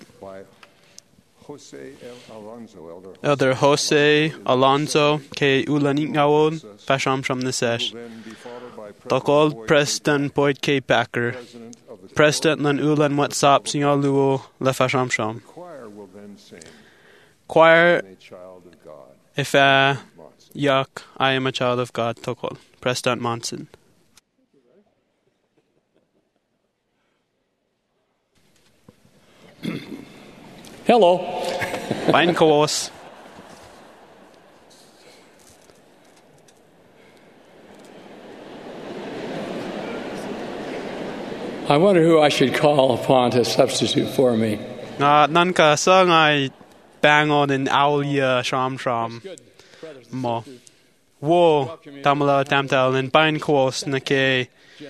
Elder Jose Alonso K. Ulanikawon Fasham from the Sesh. Dokol President Boyd K. Packer. President Lan Ulan Watsap Singaluo La Fasham Sham. Choir if Yuck, I am a child of God, Tokol. President Monson. Hello. Bain Kawos. I wonder who I should call upon to substitute for me. Nanka sung I bang on in Aulia Sham. Mo. Wo Tamala Tamtal and Bain Kawos Nake.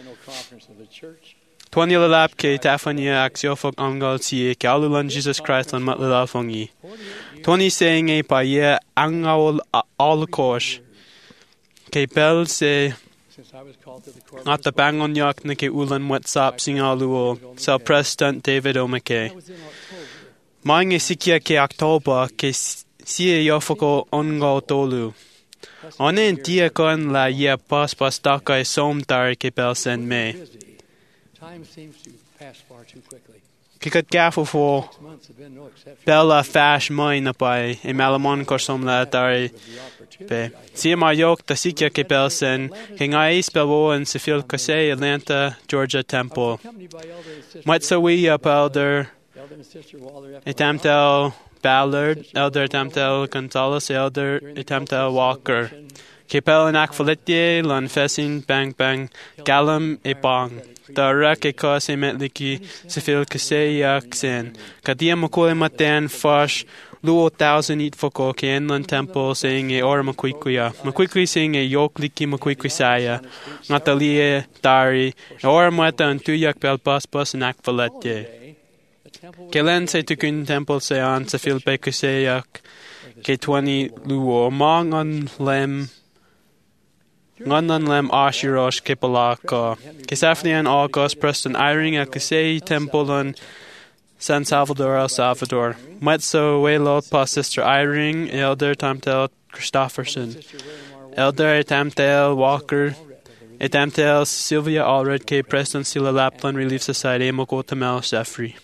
20 lap ke Tafania Axiofok Angal Tie Kalulan Jesus Christ and Matlala Fongi. 20 saying a pa ye Angaul Alkosh. Ke Bell say not the bang on yak nike ulan WhatsApp singaluo. So President David Omake. Mange sikia ke October ke sie yofoko ongal tolu. Onen dia kon la ye pas daka somtar ke Bell send me. Time seems to pass far too quickly. Kikat gafo fo Bella fash mine by a malamon korsom la dari be. See my yoke the sikya ke Belsen, King Ice Belwo and Sefil Kase, Atlanta, Georgia Temple. Matsawi up elder Etamtel Ballard, elder Etamtel Gonzalez, elder Etamtel Walker. Kepel and Akfoletje, Lan Fessin, Bang Bang, Galam e Bang. The Rak e Kos e Metliki, Sefil Kase Yaksen. Kadia Makole Matan Fosh, Luo 1,000 eat Foko, Kienlan Temple, saying a Or Makwikuya. Makwikui saying a Yok Liki Makwikusaya, Natalie Dari, Or Mata and Tuyak Belbas and Akfoletje. Kelen say Tukun Temple Sean, Sefil Bekusayak, K20 Luo, Mong on Lem. Ngan lem Ashirosh Kipalaka. Kisafnian August Preston Iring at Kisei Temple on San Salvador, El Salvador. Metso Waylot Pa Sister Iring, Elder Tamtel Christofferson. Elder Tamtel Walker. Tamtel Sylvia Allred K. Preston Sila Lapland Relief Society, Moko Tamel Sefri.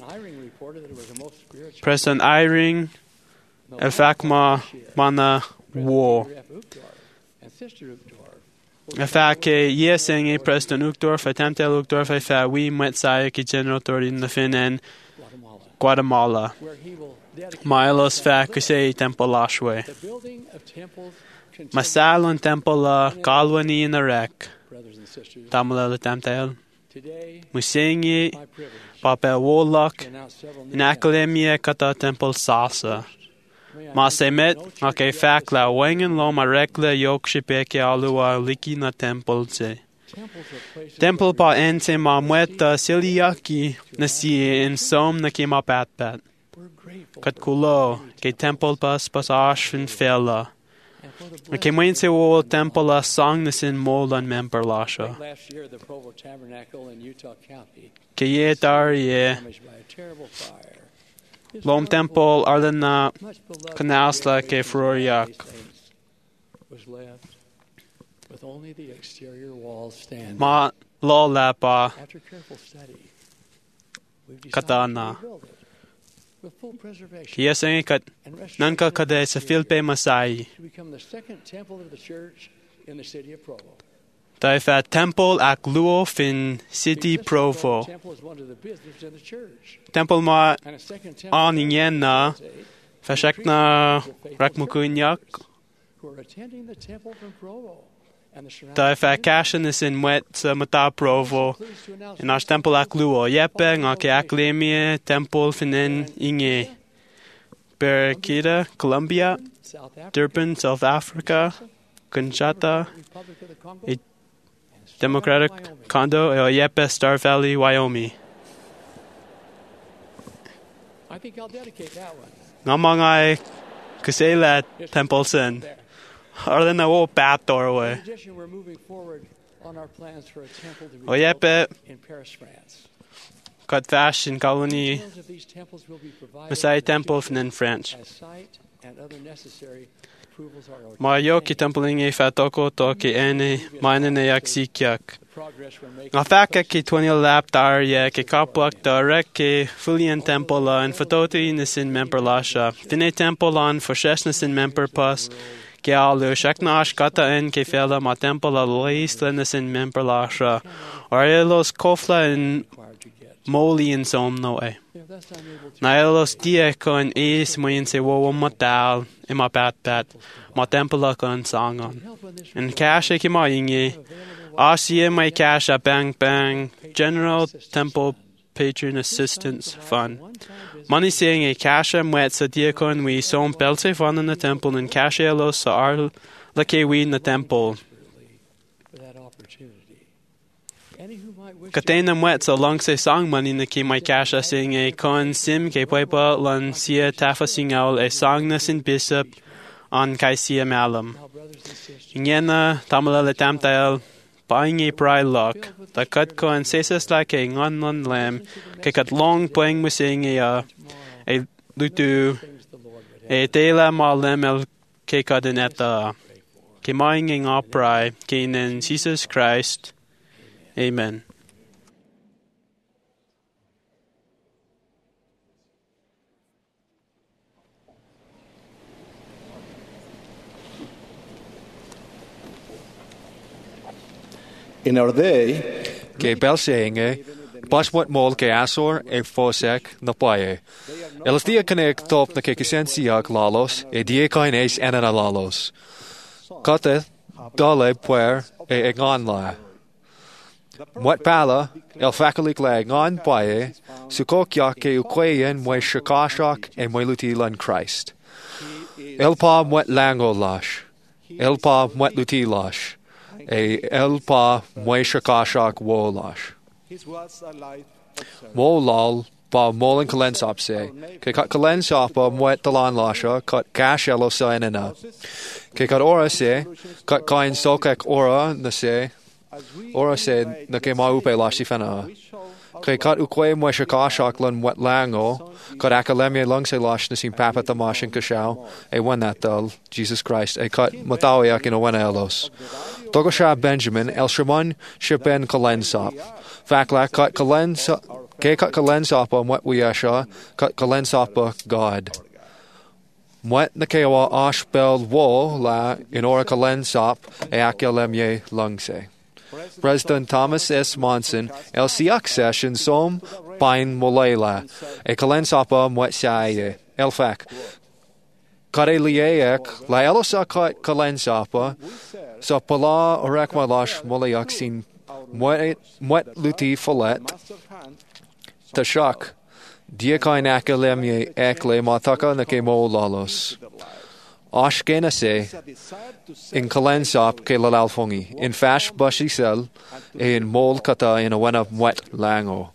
President Iring, Elfakma Mana War. Afake yesing a Preston Uchtdorf, a Tamtel Uchtdorf, a fa we Metsaya ki General Authority in the Fin and Guatemala. Milos Fakuse Temple Lashwe. Masal Temple Galwani in the wreck. Tamala Tamtel. Musingi, Papa Warlock, in Academia Kata Temple Sasa. Masemet, okay, Fakla, Wangan Loma Rekla, Yokshipeke Alua, Liki na Temple se. Temple pa ense ma mueta Siliaki, Nasi in Som na Kima Pat Pat. Katkulo, ke Temple pas Ashfin Fella. Okay, Wense wo Temple song Nasin Molan Member Lasha. Last year, the Provo Tabernacle in Utah County Ke ye dar ye. damaged by a terrible fire. Lom Temple Arlena Canasla ke Froriak. Was left with only the exterior walls standing. Ma lo lapa After careful study, we've decided Katana. to rebuild it with full preservation Kiyasang kat and restoration nanka kade sa Philpe Masai. to become the second temple of the church in the city of Provo. Taifa Temple ak Luo fin City Provo. The temple is one of the business in the church. Temple ma And a second temple an yen na fashak na rakmukunyak. who are attending the temple from Provo and the surrounding Taifa kashan is in wet sa mata Provo. In our temple ak Luo. Yepe nga ke aklemie temple finin inge. Berekida, Colombia, South Africa, Durban, South Africa, Kinshasa, Republic of the Congo, a Democratic Condo, Yepe, Star Valley, Wyoming. I think I'll dedicate that one. Ngamangay Kusela Temple Sin. Arlen na o bat doorway. In addition, we're moving forward on our plans for a temple to be O yepe built in Paris, France. got fash in colony Details of these temples will be provided Masai to the temple churches in French. as site and other necessary approvals are obtained. Ma yo ki templing e fatoko to ki ene mine ne yak sikyak. Progress we're making Nga faka ki 20 lap dar ye ki kaplak darek ki fulian temple la en fatoti in sin member lasha. Dine temple on for shesnes in member pas. Ki alu shaknash kata en ki fela ma temple la least lenes in member lasha. Arielos kofla in moli in som no e. If that's unable to Na elos die kon is mo in se wo ma dal e ma bat ma temple la kon song on. En cash ki ma ingi. RCA my cash a bang bang General Temple Patron Assistance Fund. Money saying a cash a mwet sa diakon we som belte fund in the temple and cash a los sa ar like we in the temple. for that opportunity. Any who might wish Katena mwet sa long say song money na ki my cash a saying a con sim ke paipa lan sia tafa singaul a song na sin bishop on kai sia malam. Ingena tamala le tamtail buying a pry lock, the cut con says like a non lamb, cut long playing with saying a lutu, a tela malem el kekadineta, kemaying in opry, in Jesus Christ. Amen. In our day, Ke belsinge, pas wat mol ke asor e fosek na paie. Elas dia connect top na ke kisensiak lalos e dia kaines enana lalos. Kate dale puer e ngan la. Wat pala el fakalik la ngan paie sukokya ke ukweyen mwe shakashak e mwe luti lan Christ. El pa mwet lango lash. El pa mwet luti lash. E el pa mwe shakashak wo lash. Mo lal pa molin kalensop se. Ke kat kalensop pa mwet talan lasha kat cash elo sa enena. Ke kat ora se kat kain sokek ora na se. Ora se na ke maupe lashi fena. Ke kat ukwe mwe shakashak lan mwet lango kat akalemye lang se lash na sin papa tamashin kashao. E wan that dal Jesus Christ. E kat matawiak in a wan elos. Dogosha Benjamin El Shimon Sheben Kalensop. Fakla cut Kalensop Ke cut Kalensop on what we asha cut Kalensop God. Mwet na kewa ashbel wo la in ora Kalensop e akalemye lungse. President Thomas S. Monson El Siak session som Pine Molela e Kalensop mwet saye El Fak. Kare liek la elosa cut Kalensop so pala orek malash molayak sin mwet luti folet tashak diakain akalemye ekle mataka na ke mo lalos ashkena se in kalensop ke lalalfongi in fash bushi sel in mol kata in a wena mwet lango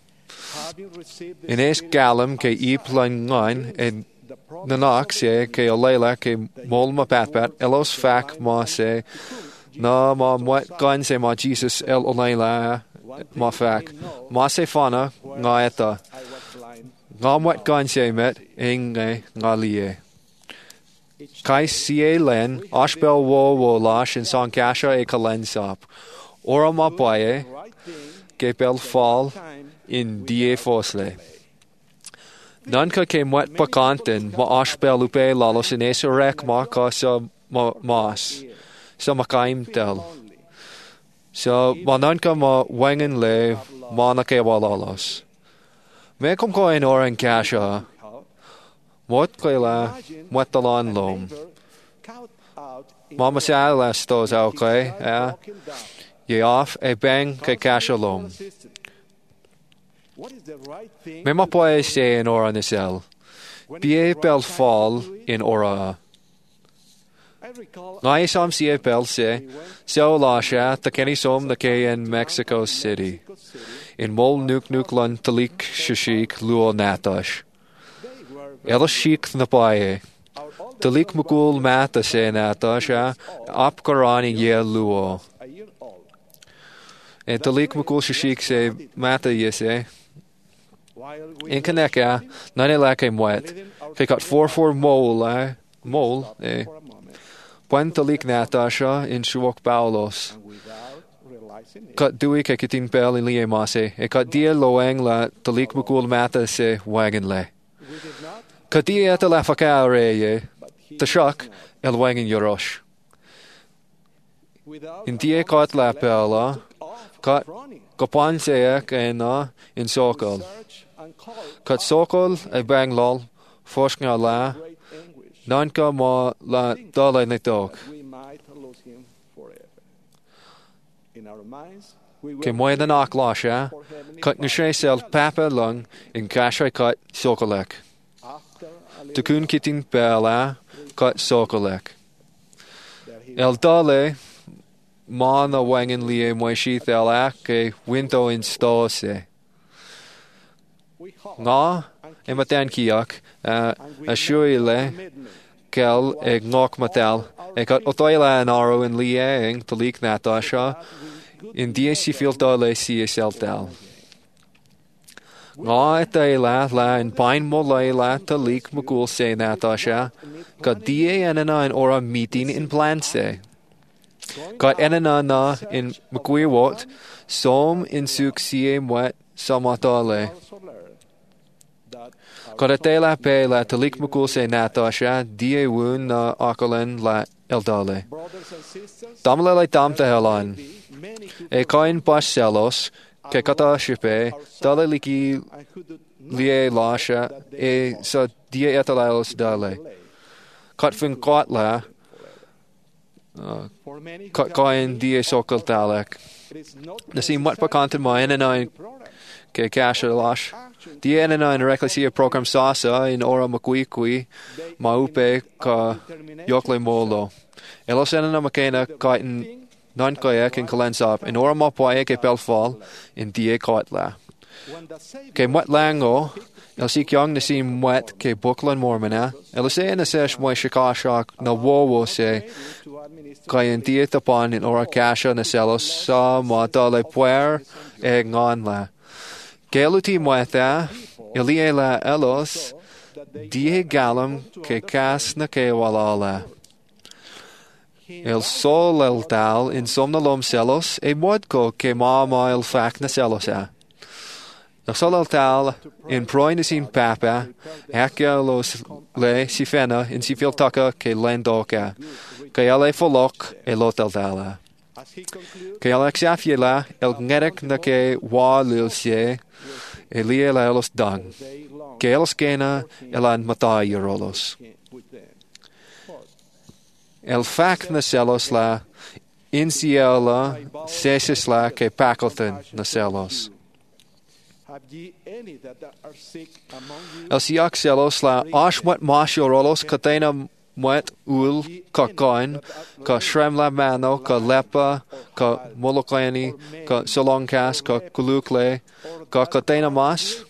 in es galam ke iplangan in nanak se ke olela ke mol ma patpat elos fak ma se na ma mwet gan se ma Jesus el olela ma fak ma se fana nga eta nga mwet gan se met inge nga lie kai sie len ashbel wo lash in son kasha e kalensop ora ma paye ke bel fall in die fosle Nunca ke mwet pakanten ma ashbel upe lalos in esorek ma ka sa mas sa makaim tel. So ma nunca ma wengen le ma na ke walalos. Me kom ko in oran kasha. Mot kela mwet talan lom. Ma masala stos okay, ja. Ye off e bang ke kasha lom. Me ma poe se in ora nisel. Bie bel fall in ora. Ngai som sie bel se. So lasha ta keni som na ke in Mexico City. In mol nuk lan talik shishik luo natash. Ela shik na pae. Talik mukul mata se nata sha ap korani ye luo. En talik mukul shishik se mata yese. In Kaneka, nane lake mwet. Ke got 4 mol eh. Pwen talik nata sha in shuok Paulos. Kat dui ke kitin pel in lie mase. E kat dia loeng la talik mukul mata se wagen le. Kat dia eta la faka re ye. The shock el wagen yorosh. In dia kat la pela. Kat kapan seek ena in sokol. Kat sokol e bang lol. Forskna la. Nanka ma la dala netog. Ke moed an aklasha. Kat nishe sel papa lung in kasha kat sokolek. Tukun kitin bela kat sokolek. El dale ma na wangen lie moi sheath el ak ke window in stose. Nga ematan kiak a shuile kel e ngok matel e kat otoila an aro in lieng to leak natasha in die si filta le si seltel. Nga etaila la in pine mola to leak mukul se natasha kat die enana in ora meeting in planse. Kat enana na in mkuiwot som in suk sie mwet samatale. Korate la pe la talik mukul se natasha die wun na akalen la eldale. Damle la damte helan. E kain pas selos ke kata shipe dale liki lie lasha e sa die etalalos dale. Kat fin kat la kat kain die sokol dalek. Nasim wat pakanten ma enana ke kasha lash. Die enana in reclasia program sasa in ora makuikui maupe ka yokle molo. Elos enana makena kaitin non kayak in kalensap in ora mapoye ke pelfal in die kaitla. Ke mwet lango el sik young nasim mwet ke Brooklyn Mormona. Elose na sesh moi shikashak na wowo se kayen die tapan in ora kasha na selos sa mata le puer e ngan la. Geluti mweta, ilie la elos, die galam ke kas na ke walala. El sol el tal in somnalom selos, e modko ke mama el fak na selosa. El sol el tal in proinisin papa, akia los le si fena in si filtaka ke lendoka, ke ale folok e lotel tala. Ke Alexafie la el ngerek na ke wa lilse e lie la elos dang. Ke elos kena elan mata rolos. El fak na selos la insiela sesis la ke pakelten na selos. El siak selos la ashwat masho rolos katena mwet ul ka kain ka shremla mano ka lepa ka molokani ka solonkas ka kulukle ka katena mas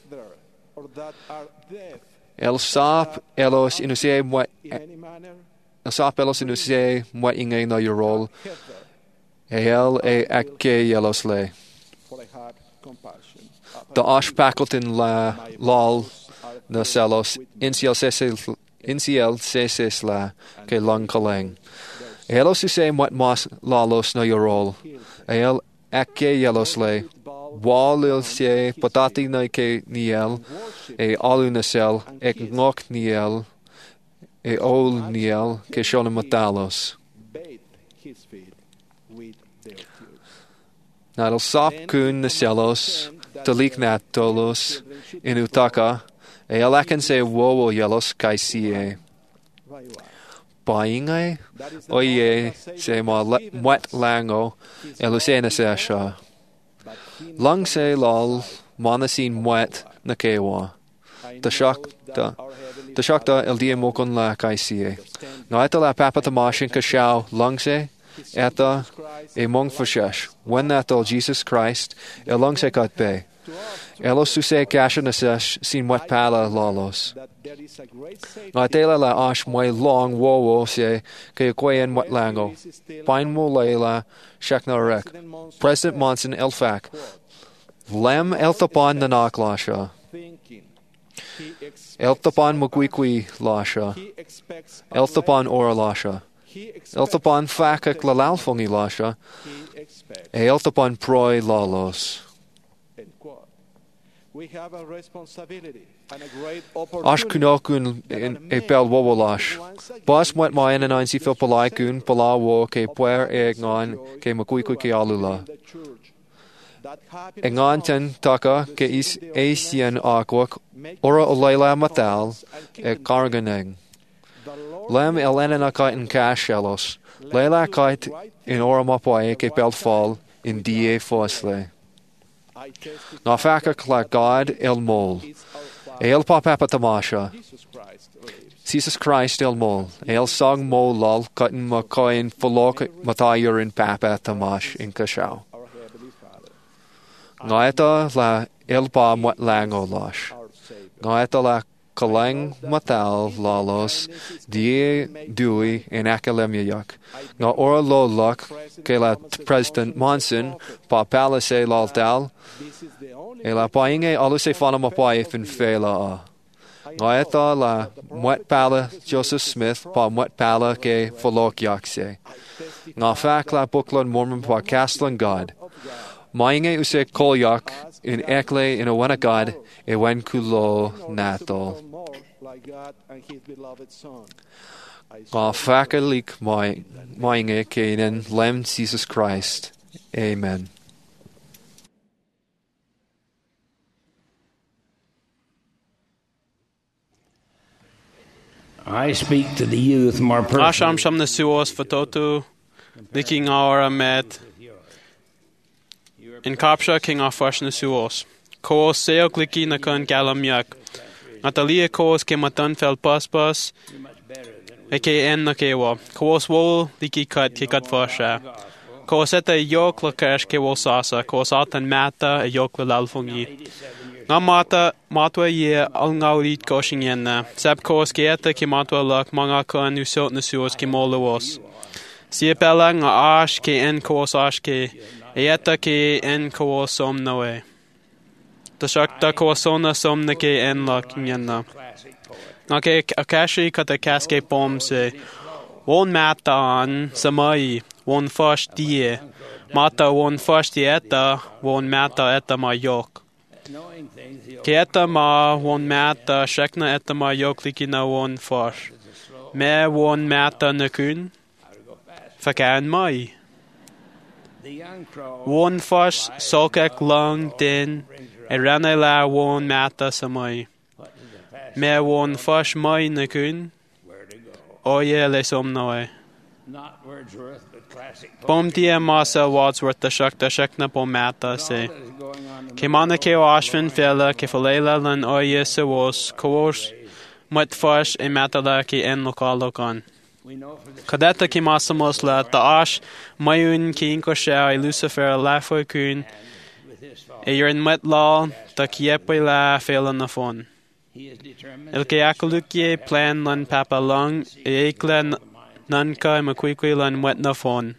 el sap elos inuse mwet el sap elos inuse mwet ingay na yorol el e akke yelos le the ash pakelton la lol na selos insiel sesil Insiel seses la ke lang kaleng. Elos use mwet mas lalos na yorol. El akke yelos le. Walil se patati na ke niel. E alu na sel. Ek ngok niel. E ol niel ke shona matalos. Nadal sap kun na selos. Talik nat tolos. In utaka. E alakan se wowo yelos kai sie. Baingay oye se ma mwet lango elusena se asha. Lang se lol manasin mwet na kewa. The shakta el dia mokon la kai sie. No eta la papa tamashin ka shao lang se eta e mong fashesh. When that all Jesus Christ el lang se kat be. Elos suse gasha na sesh sin wat pala lalos. Nga tela la ash moy long wowo se ke koyen wat lango. Pine mo leila shekna rek. President Monson Elfak. Lem elthapan na naklasha. Elthapan mugwikwi lasha. Elthapan ora lasha. Elthapan fakak lalalfongi lasha. Elthapan proi lalos. We have a responsibility and a great Ash kunokun e pel wowolash. Bas mwet mayan and ansi fil palaikun palawo ke puer egnon ke makuiku ke alula. Engan ten taka ke is Asian aquak ora olayla matal e karganeng. Lem elena kait in kashelos. Leila kait in ora mapoe ke pel fall in die fosle. Na faka kla God el mol. El papa tamasha. Jesus Christ el mol. El song mol lal cutting makoin folok matayur in papa tamash in kashao. Ngaeta la el pa mwat lango lash. Ngaeta la kalang matal lalos die dui in akalemyak. Nga ora lo luk ke la President Monson pa palase laltal. E la painge aluse fanama pae fin fela a. Ngaeta la mwet pala Joseph Smith pa mwet pala ke folok yakse. Nga fak la buklan mormon pa kastlan God. Mainge use kolyak in ekle in a wana God e wen kulo natol. Nga fakalik mainge keinen lem Jesus Christ. Amen. I speak to the youth more personally. Asham sham na suos fatotu, liking our met. In Kapsha king afash na suos. Koos seo kliki na kan galamyak. Natalia koos ke matan fel paspas. Eke en na kewa. Koos wol liki kat ke kat fasha. Koos eta yok la kash ke wol sasa. Koos atan mata yok la lalfungi. Nga matwa ye al ngaurit koshing yenna. Sab koos ke eta ke matwa lak manga kan usot na suos ke molawos. Siepela nga ash ke en koos ash ke. Eta ke en koos som noe. Tashakta koosona som na ke en lak yenna. Nga ke akashi kata kaske pom se. Won mata an samai. Won fash die. Mata won fash dieta. Won mata eta ma yok. Ke eta ma won mata shekna eta ma yok liki na won fash. Me won mata na kun. Fakan mai. Won fash sokek lang din. E rana la won mata samai. Me won fash mai na kun. Oye le som noe. Bom dia masa Wadsworth the shakna pom mata se. Ke mana ke o ashvin fela ke falela lan oye se was koos mat fash e matala ke en lokalokan. Kadeta ke masa mosla ta ash mayun ke inko shea e Lucifer lafo kun e yor in mat law ta kiepe la fela na fon. El ke akalukye plan lan papa long e ekla nanka e makwikwe lan wet na fon.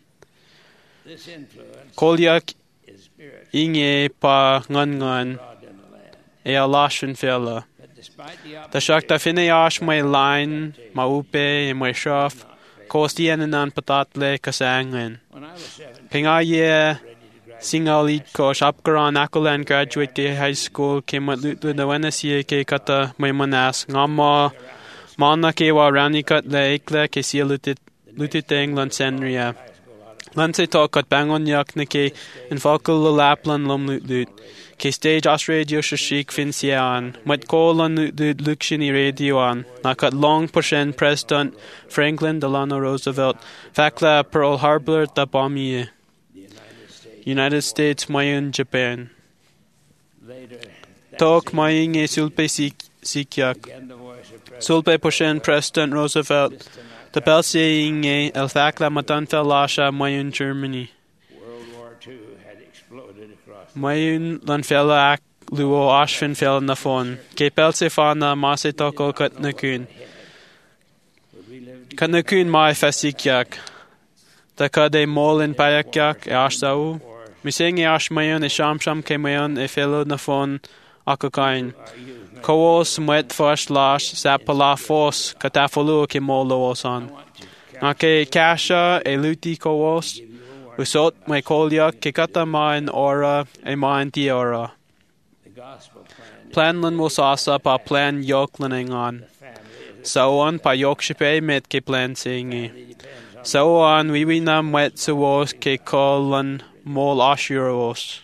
Kolyak inge pa ngan e alashun fela. Ta shakta fine ash my line ma upe e my shaf kosti enan patatle kasangen. Pinga ye singalit ko shapkaran akolan graduate ke high school ke matlu na wanasi ke kata may manas ngama mana ke wa rani kat le ekle ke lutit lan senria. Lanse talk at bangon yak na ke in fakul laplan lom lut. Ke stage as radio shashik finsian. Mat call on lut lukshini radio an. Nakat long President Franklin Delano Roosevelt. Fakla Pearl Harbor da bomie. United States mayun Japan. Talk maying e sulpe sikyak. Sulpe President Roosevelt. The bell saying el fakla matan fel lasha mayun Germany. Mayun lan fella ac luo ashfin fel na phone. Ke pelse fana mase toko kat na kun. Kat na kun mai fasikyak. Da kade molin payakyak e ashsau. Mising e ash mayon e sham ke mayon e felo na phone akakain. Koos mwet fash lash sapala fos katafolu ke molo osan. Ake kasha e luti koos. Usot mai kolya ke kata main ora e main ti ora. Plan lan mosasa pa plan yok laningan. Sawan pa yok shipe met ke plan singi. Sawan wiwina mwet suwos ke kolan mol ashuros.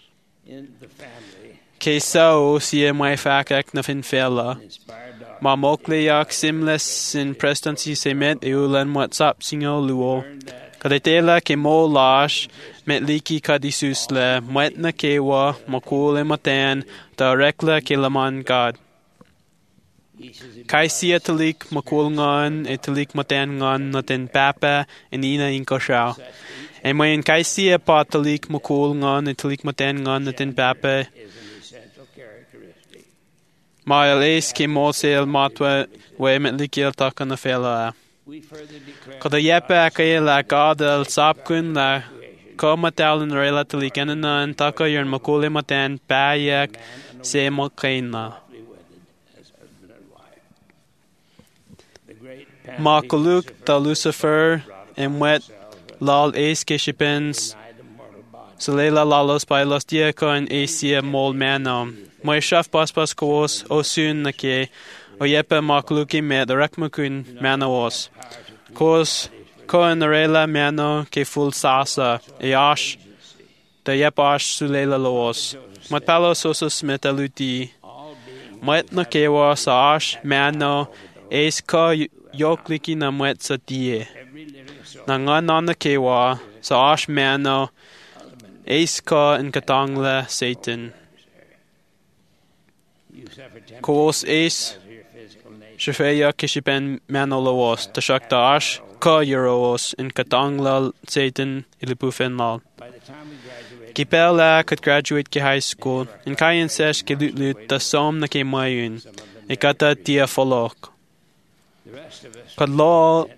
Ke sao siya mai fakak na finfela. Ma mokleyak simles sin prestancy se met eulan WhatsApp singo luo. Kadetela ke mo lash met liki kadisusle mwet na kewa makule matan da rekla ke laman God. Kai siya talik makul ngan e talik matan ngan natin papa en ina inko siya. E mayin kai siya pa talik makul ngan e talik matan ngan natin papa. Mael es ke mo sel matwa we met likil taka na fela. Kada yepe akay la kadal sapkun la komatal in rela talik enanan taka yon makule matan payak se makaina. Makuluk da Lucifer en wet lal es ke shipens Salela lalos by los diaco en asia mol mano. Moi shaf paspas koos o sun na ke o yepe makluki me the rekmakun manos. Koos ko en rela mano ke full sasa e ash da yep ash sulela los. Mat palos oso smith aluti. Mat na kewa sa ash mano es ko yokliki na mwet sa die. Na nga na kewa sa ash mano es ko in katangla Satan. Koos es shafeya kishipen manoloos tashak dash ko euros in katangla Satan ilipufen lal. Kipela could graduate ke high school in kayan sesh ke lut the som na ke mayun e kata tia folok. Kad lolo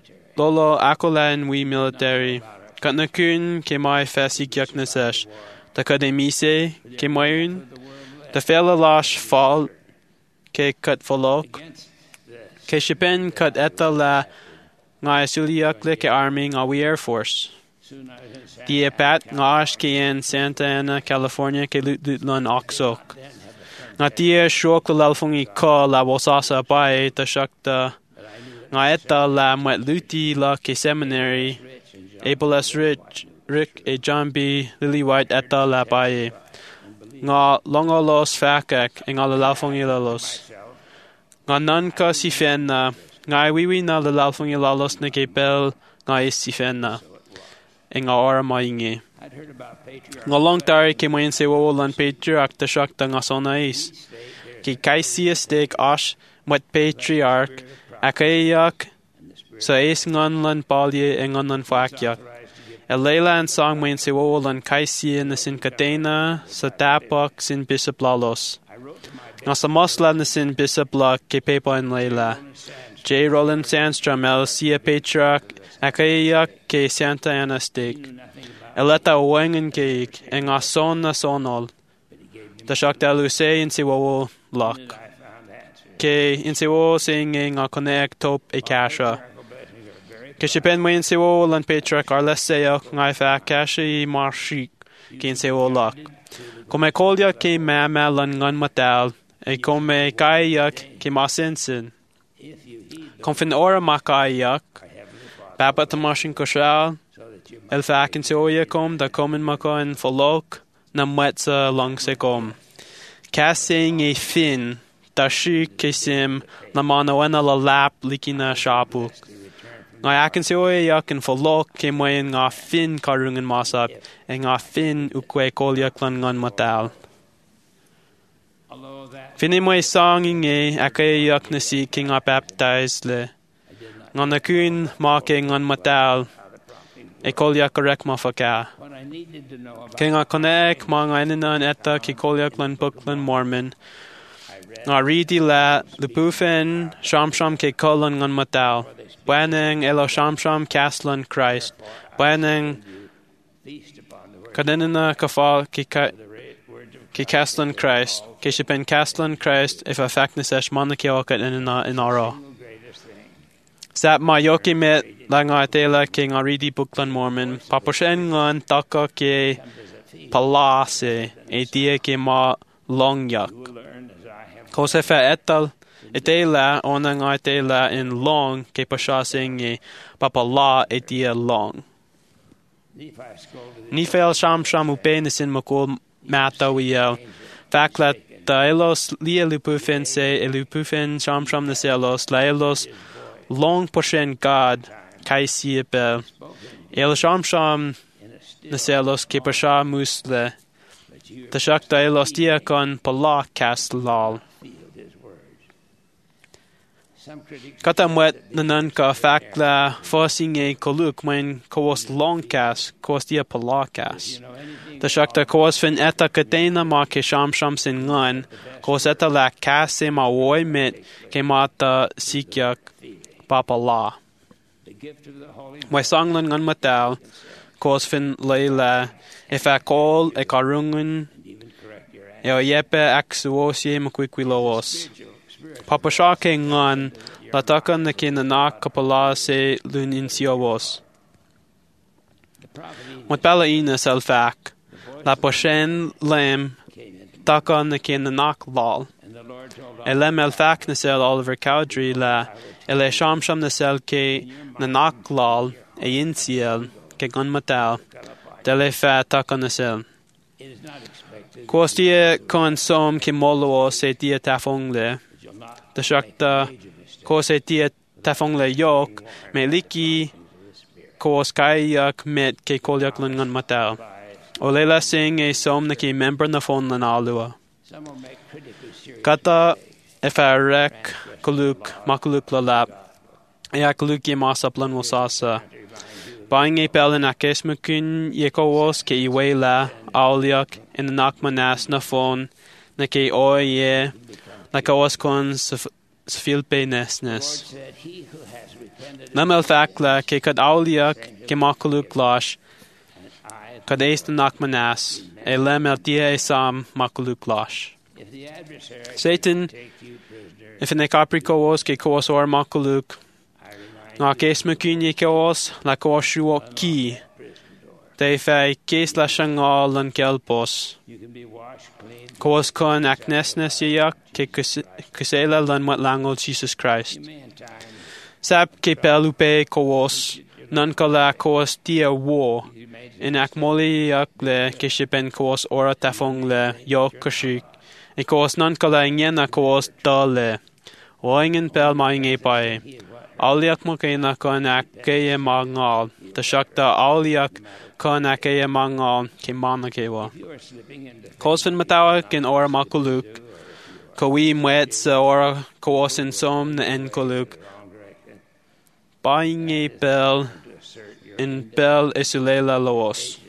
akola in we military kat na kun ke mai fasik yak na sesh ta kademise ke mayun the fella lash fall ke kat folok ke shipen kat eta la nga suliak le ke army nga we air force die pat ngash ke in Santa Ana California ke lutlan oxok nga tie shok la alfungi ko la wasasa bai ta shakta nga eta la met luti la ke seminary Abel Rick e John B. Lily White eta la bai nga longo los fakak nga la alfungi los nga nan ka si fenna nga wiwi na la alfungi los na ke bel nga is si fenna nga ora maingi nga long tari ke main se wo lan patriarch ta shakta nga sonais ki kaisi stek ash met patriarch akayak sa is ngan lan palye ngan lan fakyak Leila and song main se wo lan kaisi na sin katena sa tapak sin bishop lalos nga sa mosla na sin bishop la ke pepa en Leila J. Roland Sandstrom sia patriarch akayak ke Santa Ana stek eleta wengen keik nga son na sonol ta shakta luse in se wo lak ke in se wo singing nga connect top e kasha ke shipen mo in se wo lan patriarch arlesea nga fa kasha I marshik ke in se wo lak come kolya ke mama lan ngan matal e come kayak ke masensen konfin ora makayak Baba tamashin koshal el fakin soya kom da komen makon folok na mwetsa lang se kom casting e fin da shi kesim na manawena la lap likina shapu nga akin soya yakin folok ke moyen nga fin karungen masap e nga fin ukwe kolya klan ngan matal fini moy songing e akay yak na si king up baptized le ngan na kun marking on matal e coliac rec ma faca. King a connect mang an etta ki coliac lan Bookland Mormon. Nga ridi la lupufen sham ke colon ngan matao. Bueneng elo sham Castlan Christ. Bueneng kadenina kafa ki Castlan Christ. Ke shipen Castlan Christ if a factness esh manakiokat in aro. Sap ma yoki met la nga tela ke nga ridi Bookland Mormon. Paposhen ngan taka ke palase e dia ke ma longyak. Kose fa etal etela ona nga etela in long ke pasha singi papa la etia long. Ni fel sham upenesin makul mata wiel. Fakla ta elos lia lupufen se elupufen sham na selos la elos long poshen God kaisi bel. El sham na selos ke pasha musle. Ta shak ta elos dia kon pala cast lal. Katamwet nanan ka fakla forcing a koluk when kos longcast kos dia palakas. The shakta kos fin eta katena ma ke sham sin ngan kos eta la kase ma woi mit ke mata sikyak papala. Wai sanglan ngan matal kos fin leila if a kol e karungun e o yepe aksuosie makwikilos. Papa Shake ngan latakan na kinanak kapala se luninsiovos. Matbala ina selfak. La poshen lem takan na kinanak lal. Elem elfak na sel Oliver Cowdery la ele sham na sel ke nanak lal e insiel ke gun matal. Dele fa takan na sel. Kostia kon som ke molo se dia tafongle. The shakta kose tia tafong le yok me liki kos kayak met ke kolyak lungan matal. Olela sing e som na ke member na phone lan alua. Kata efarek kuluk makuluk lalap. Ya kuluk ye masaplan wasasa. Buying a pelin akes mukun yekos ke iwela auliak in the nakmanas na phone na ke oye na kawas kon sfilpe nesnes. Namel fakla ke kad auliak ke makuluk lash kad eist nakmanas e lemel dia esam makuluk lash. Satan if in the capricos ke kos or makuluk na kes mukuni kos la koshuo ki they fai kes la shangal and kelpos. Kos kon aknesnes yak ke kusela lan mat langol Jesus Christ. Sap ke pelupe kos nan kala kos tia wo in akmoli yak le ke shipen kos ora tafong le yok kashik e kos nan kala ngena kos dale oingen pel maing e pai aliak mo kena kon akye mangal ta shakta aliak kon akye mangal ke manakewa kosfin matawa kin ora makuluk kawi mwet sa ora kosin som na en kuluk buying e pel in pel isulela los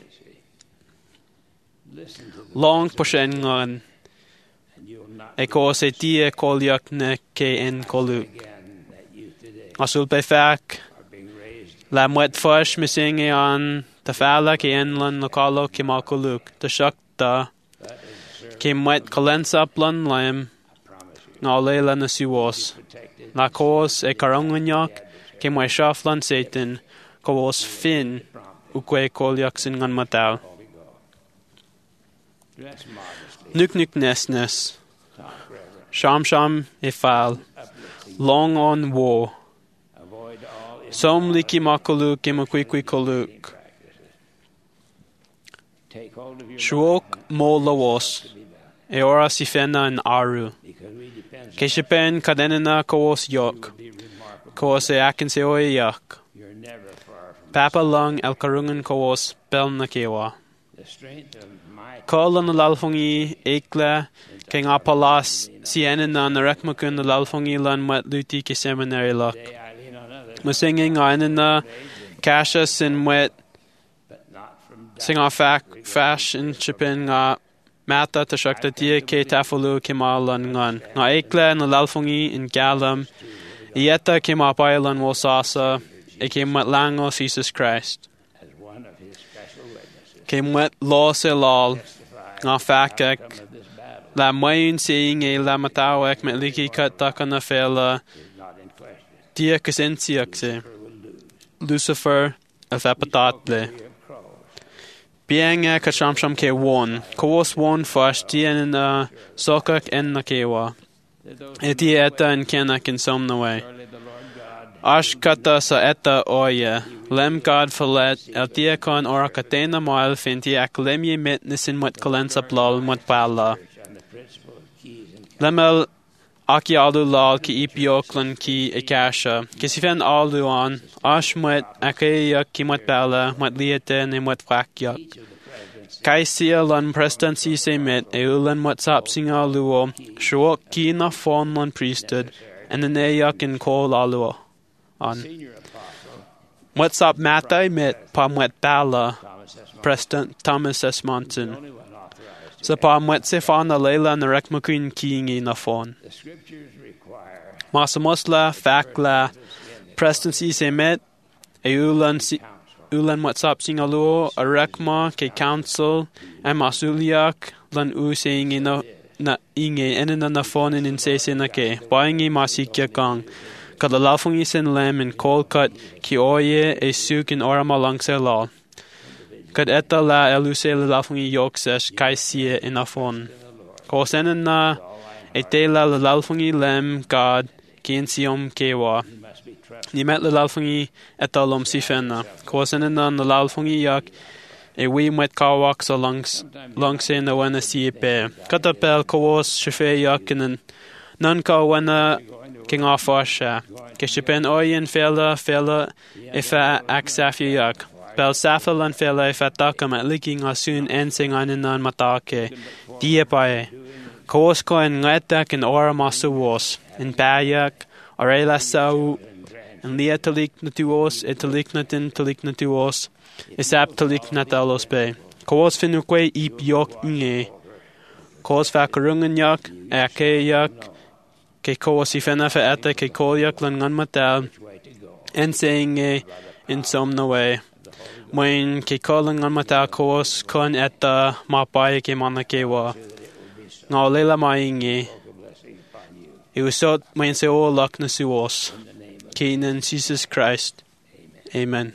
long poshen ngan e kos e tie kolyak ne ke en kuluk asul pe fak la mwet fash missing an ta fala ke en lan lokalo ke makuluk ta shakta ke mwet kalensa plan lam na lela na siwas la kos e karanganyak ke mwe shaflan satan kos fin ukwe kolyak sin ngan matal nuk nesnes sham e fal long on wo som liki makuluk ke makwikwi koluk shuok mo lawos e ora sifena in aru keshipen kadenena kos yok kos e akin se oe yak papa lung el karungan kos bel na kewa kol na lalfongi ekla king apalas sienen na narekmakun na lalfongi lan mat luti ke seminary lak musinging ainen na kasha sin wet Sing á fashion chipin ngá mata ta shakta dia ke tafulu ke malan ngan. Ngá eikle na lalfungi in galam. Ieta ke ma bailan wosasa. E ke mat langos Jesus Christ. Ke mat law se lal. Ngá fakek. La main seeing e la matawek met liki kat takana fela. Dia kasensiakse. Lucifer of epitatle. Being a kashamsham ke one. Kos one first dien in sokak en na kewa. Eti eta en kenak in some no way. Ash kata sa eta oye. Lem God verlet el diakon ora katena mail finti aklemie met nisin mut kalensa blal mut pala. Lemel aki alu lal ki ipioklan ki ekasha. Kisifen alu an. Ash mut akeyak ki mut pala mut liete ne mut frakyak. Kaisia lan prestancy se met eulan mut sap singa luo. Shwok ki na fon lan priesthood. En an eyak in kol aluo. On. What's up, Matai met Pamwet Bala, President Thomas S. Monson. So Pamwet Sefana Leila and the Rekmakun Kingi na phone. Masamosla, Fakla, Presidency se met, Ulan what's up, Singaluo, a Rekma, K Council, and Masuliak, Lan U saying in na inge, and in the phone in say Senake, buying Masikya Gang. Kad lalfungi sen lem in kolkat ki oye e suk in orama langse lal. Kad etta la eluse lalfungi yoksesh kaisie in afon. Ko senen na ete la lalfungi lem God ki in siom kewa. Ni met lalfungi etta lom sifena. Ko senen na lalfungi yak e we met kawak so langse na wana siepe. Katapel kawos shefe yak in nan ka wana King off Osha. Kishipen oyen fella ifa aksafiyak. Bel safel and fella ifa takam at licking a soon ensing on in an matake. Diepae. Kosko en ngetak in ora masuos. In bayak. Orela sau. In lia talik natuos. Etalik natin talik natuos. Isap talik natalos be. Kos finuque ip yok inge. Kos fakarungan yak. Ake yak. Ke ko si fena fe ata ke ko yak lan ngan matal en saying in some no way when ke ko lan ngan matal ko kon ata ma pai ke mana ke wa nga lela maingi it was so when se o lak na suos kenan Jesus Christ amen.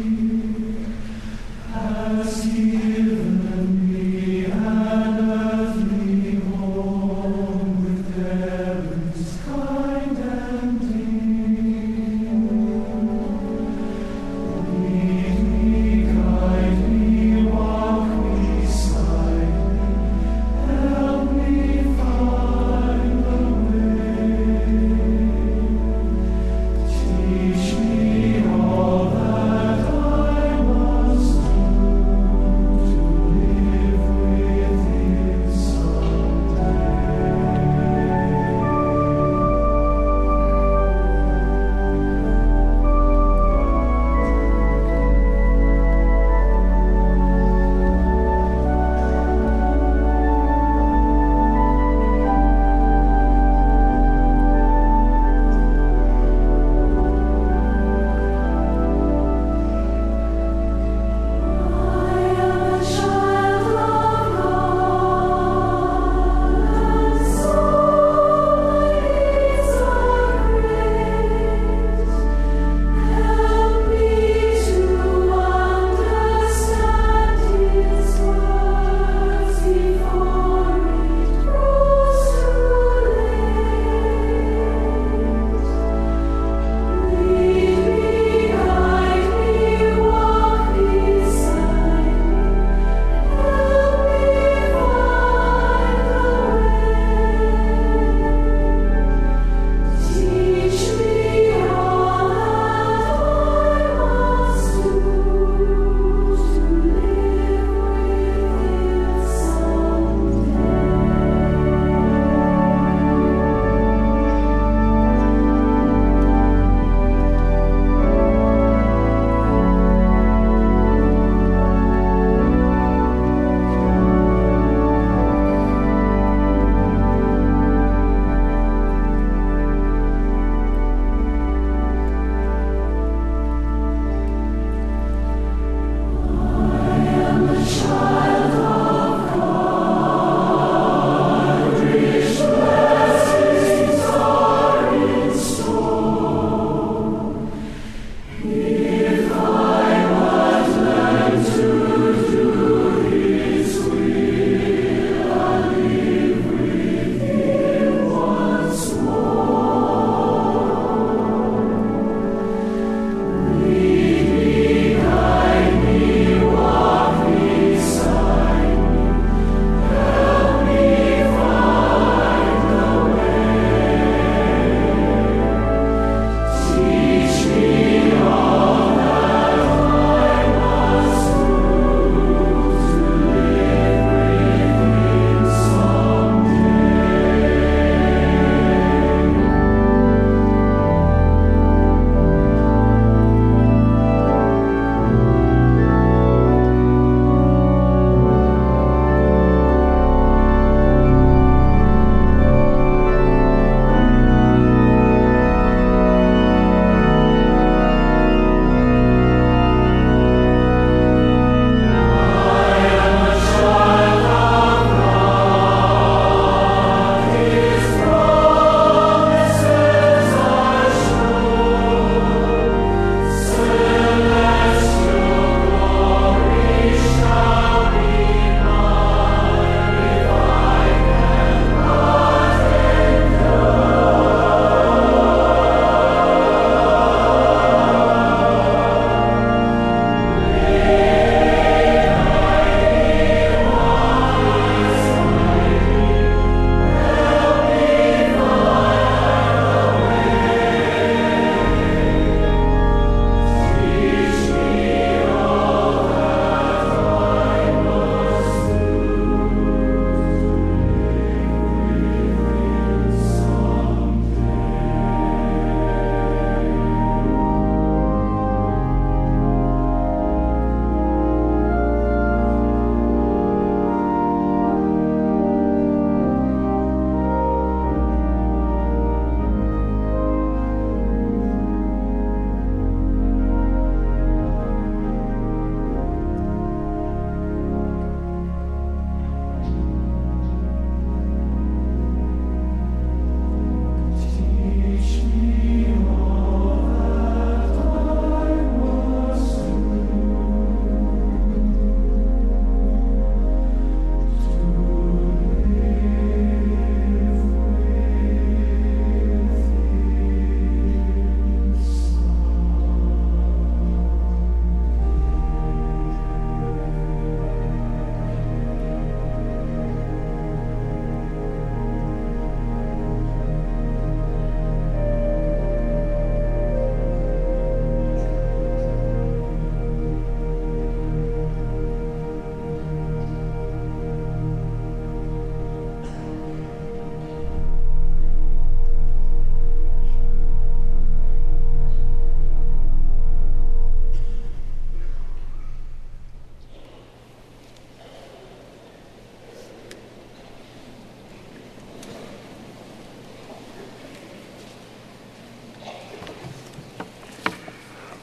Has given me an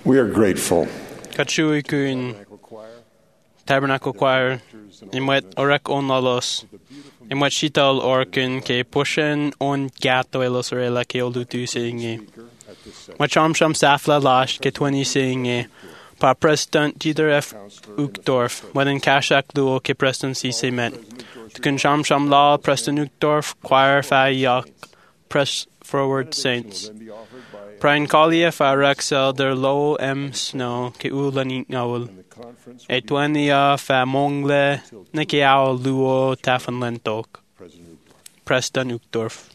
We are grateful Katshui Kun Tabernacle Choir, Imwet Orek on Lalos, Imwet Shital Orkin, Ke Pushen on Gato Elosarela Ke Olutu Singi. Macham Sham Safla Lash, Ke 20 Singi, Pa President Dieter F. Uchtdorf, Weden Kashak Duo Ke Preston C. Cement. Tukun Sham Sham La, Preston Uchtdorf, Choir Fa Yak, Press Forward Saints. Brian Collier Fa Rexel Der Low M. Snow, Ke Ulanit Ngawul. Etwania Fa Mongle, Nekiao Luo Tafan Lentok. Preston Uchtdorf.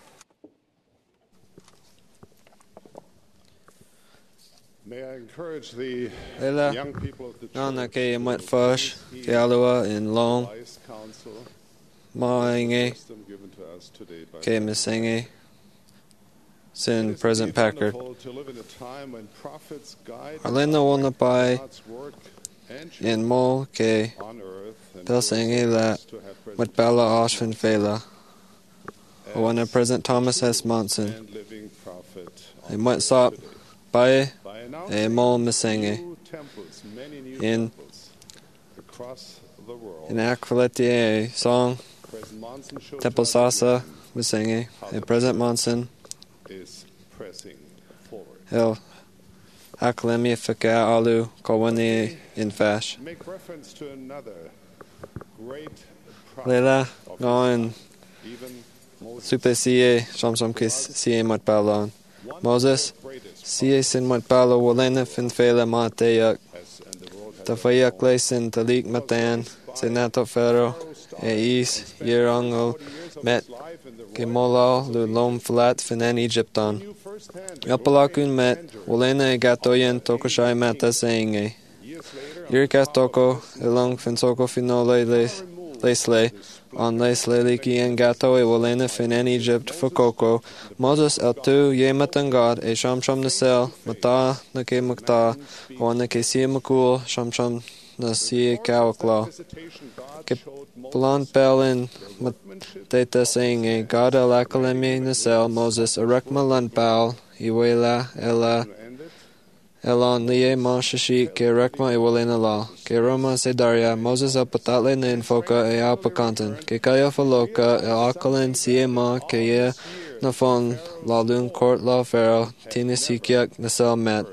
May I encourage the Leila, young people of the Nana church Ke Imwet Fush, Ke Alua in Long, wise counsel Mainge, wisdom given to us today by Ke Misinge, Sin President Packard. to live in a time when prophets guide Arlena Wonapai God's work and in Mo Ke on earth and Del Singe La Wat Bala Ashvin Fela. When President Thomas S. Monson, and living prophet and went sop by by a announcing Mo Misinge new temples, many new in temples across the world. in Aqualeti song President Monson showed Temple us Sasa Misinge, and President Monson is pressing forward. El Aklemia Fika Alu Kawani in Fash. Make reference to another great Leila prophet of Goin even Moses, Supe Sie Shamsam Kis Sie Mat Balon. Moses Sie Sin Mat Balo Walena Fin Fela Mateyak Tafayak Lesin Talik Matan Senato Ferro Eis Yerango Met Gemolo Lulom Flat Finan Egypton Yapalakun Met Walena Gatoyen Tokoshai Mata Saying Yirkas Toko Elong Finsoko Finole Lesle on Lesle Liki and Gato e Walena Finan Egypt Fukoko Moses El Tu Yematan God E Shamsham Nasel Mata Nake Makta Wanake Si Makul Shamsham Nasi Kawakla Plan Pelin Mateta saying God El Akalemi Nasel Moses Arekma Lanpal Iwela Ela Elon Lie Mashashi Ke Rekma Iwalena La Ke Roma Sedaria Moses El Patatle Nin Foka E Alpakantan Ke Kaya Faloka El Akalin Siema Ke Ye Nafon Lalun Court La Pharaoh Tinisikiak Nasel Met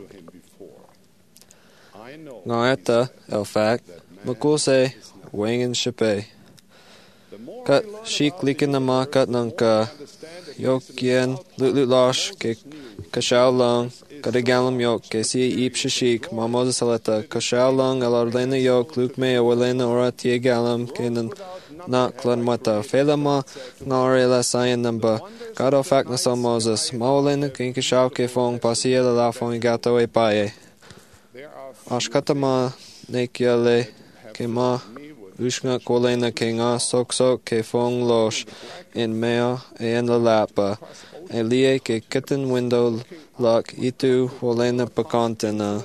Ngaeta El Fact Makuse Wangan Shape Kat Shik Likinama Kat Nanka Yokien Lutlulosh Ke Kashao Long Kadigalam Yok Ke Si Ip Shashik Mamoza Saleta Kashao Long El Orlena Yok Luke Me Awelena Ora Tie Galam Kenan Nak Clan Mata Felama Narela Sayan Number God of Fact Nasal Moses Maolena King Kashao Ke Fong Pasia La Fong Gato E Paye Ashkatama Nekiale Kema Ushna Kolena Kinga Sokso Ke Fong Losh in Mea and La Lapa Elie Ke Kitten Window Luck Itu Wolena Pakantena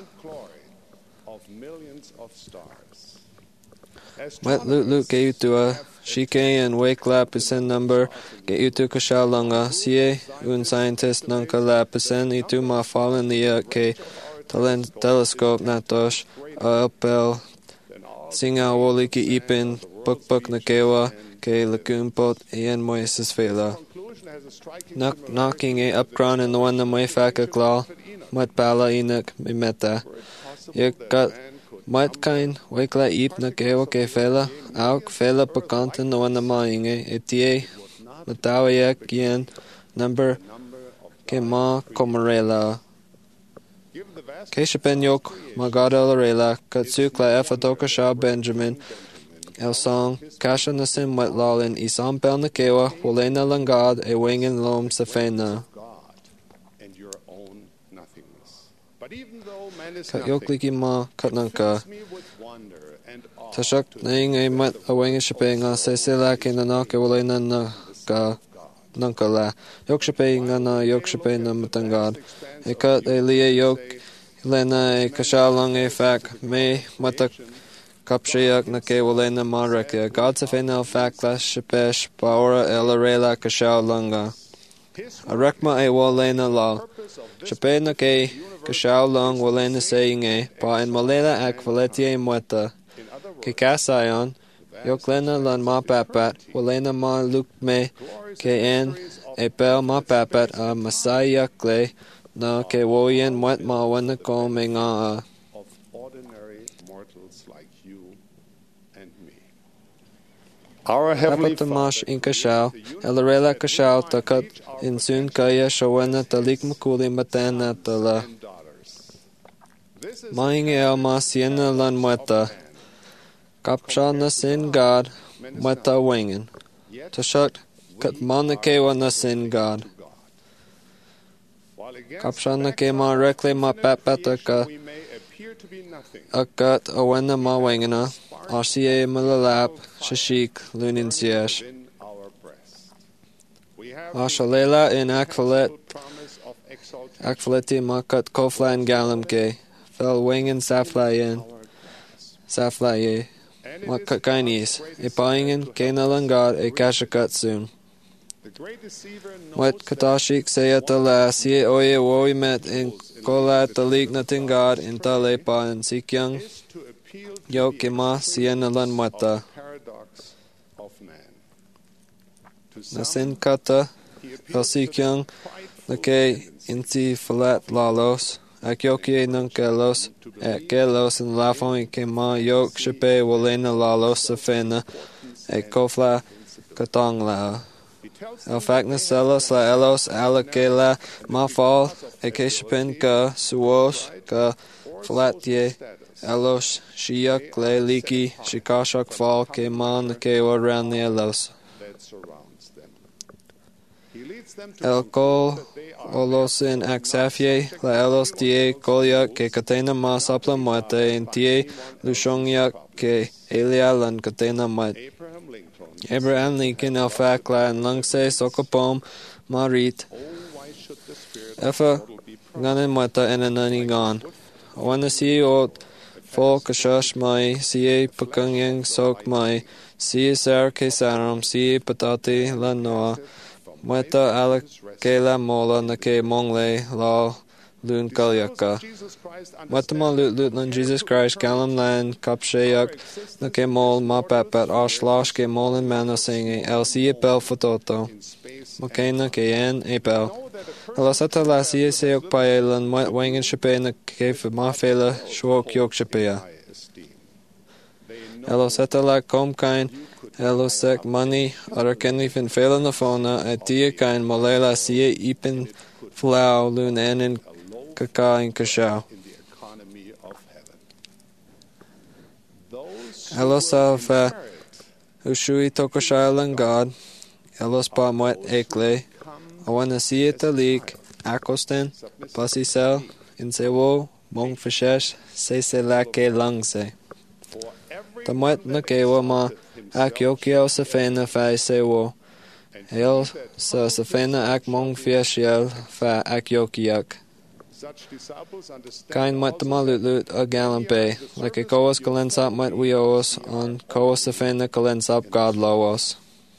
Met Lut Ke Utua Shike and Wake Lapisen number Ke Utu Kashalanga Sie Un Scientist Nanka Lapisen Itu Ma Fallen Lia Ke Talent Telescope Natosh Apel Singa Woli Ki Ipin Puk Nakewa Ke Lakumpot Ian Moises Fela Knocking a upcron and the one the Moifaka Claw Mat Pala Enoch Mimeta Yek got Mat Kain Wakela Ip Nakewa Ke Fela Auk Fela Pakantan the one the Mainge Etie Matawayak Yen Number Ke Ma Komarela Keshapen Yok Magada Larela Katsukla Efatoka Shah Benjamin El Song Kasha Nasim Wetlalin Isam Pel Nakewa Wolena Langad E Wangan Lom Safena Katyokliki Ma Katnanka Tashak Ning E Mat A Wangan Shapenga Sesela Kinanaka Wolena Naka Nankala Yokshapenga Na Yokshapena Matangad Ekat Elia Yok Lena E Kashalang E Fak Me Matak Kapshayak Nake Wolena Maraka God Safena Fak Lash Shapesh Paura Elarela Kashalanga Arekma E Wolena La Sipe na ke kashaw long wala na saying pa in malela ak valetie mueta. Ke kasayon, yoklena lan ma papat, wala na ma lukme ke en pel ma papat a masaya kle na ke woyen muet ma wana ko me nga of ordinary mortals like you and me. Our Heavenly Tapatamash in kashaw, elarela kashaw takat in soon kaya shawana talik makuli matana tala. Maing el ma siena lan mueta. Kapsha na sin God, mueta wingen. Tashak kat mana kewa na sin God. Kapsha na ke ma rekle ma papata ka. Akat awena ma wingena. RCA malalap, shashik, lunin siash. Ashalela in akvaleti makat koflan galamke. Fel wingen saflayen. Saflaye. Makat kainis. Ipaingen kenalangad e kashakat soon. Wat katashik sayatala siye oye woy met in kolat talik natin God in tale pa in sikyang. Yo kima siena lan mata. Nasin kata elsikyang nake inti falat lalos. Akyokie nung kelos kelos in lafon kima yok shepe walena lalos safena e kofla katong la. El fakna selos la elos alakela mafal e keshepen ka suos ka flatye. Elos shiyak le liki shikashak fall ke man ke around the elos. El kol olosin aksafye la elos tie kolyak ke katena ma sapla muerte en tie lushongyak ke elia lan katena mat. Abraham Lincoln el fakla en langse sokopom marit. Efa ganen muerta en anani gan. Wana si ot Fol kashash mai, siye pakangyang sok mai, siye sar kesaram, siye patati la noa, mueta ala ke la mola na ke mongle la lun kalyaka. Mueta ma lut lan Jesus Christ galam lan kapshayak na ke mol ma papat ashlash ke molin mana singe el siye pel fototo. Makena ke en epel. Alasata la siye seok pae lan muet wangen shape na ke ma fela shwok yok shapea. Eloseta la kom kain elosek mani arakeni fin fela na fona et tia kain malela siye ipin flau lun enen kaka in kashao. Elosa fa ushui tokoshalan God. Elos pa muet ekle. Awana siye talik akosten pasisel in sewo mong fishesh se la ke langse. Tamuet na kewa ma akyokyo sa fena fa sewo. El sa fena ak mong fieshel fa akyokyak. Kain muet tamalut a galampe. Like a koas kalensap muet wios on koas sa fena kalensap God lawos.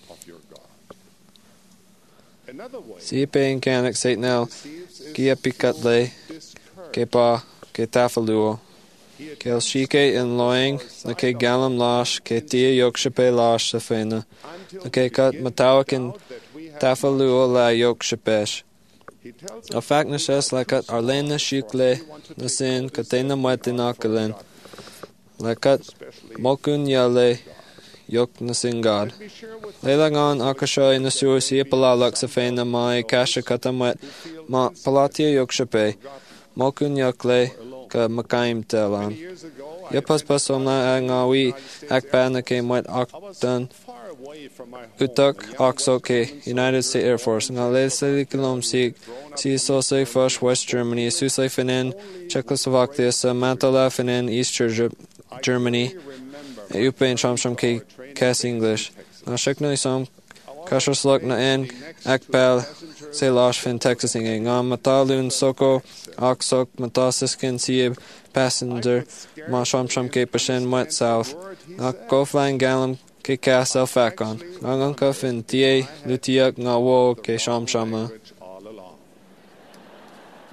Si pein kanak Satanel kia pikatle kepa ke tafaluo. Kel shike in loing na ke galam lash ke tia yok shape lash sa fena. Na ke kat matawak in tafaluo la yok shapesh. A fact na shes la kat arlena shikle na sin katena muetin akalen. La kat mokun yale yok na sin God. Leilangan akashoy na suo siya palalak sa fena mai kasha katamet ma palatia yok shape. Mokun yakle ka makaim telan. Yapaspas omna ngawi akpa na ke muet aktan utak akso ke United States Air Force nga le sali kilom si sosai fash West Germany susai finen Czechoslovakia sa matala finen East Germany upain shamsham ke Cass English. Na shekna som kashoslok na en akpal se lash fin Texas inge nga matalun soko aksok matasiskin siye passenger ma shamsham ke pashen muet south. Na koflang galam ke Cass el fakon. Ngang ka fin tie lutiak nga wo ke shamshama.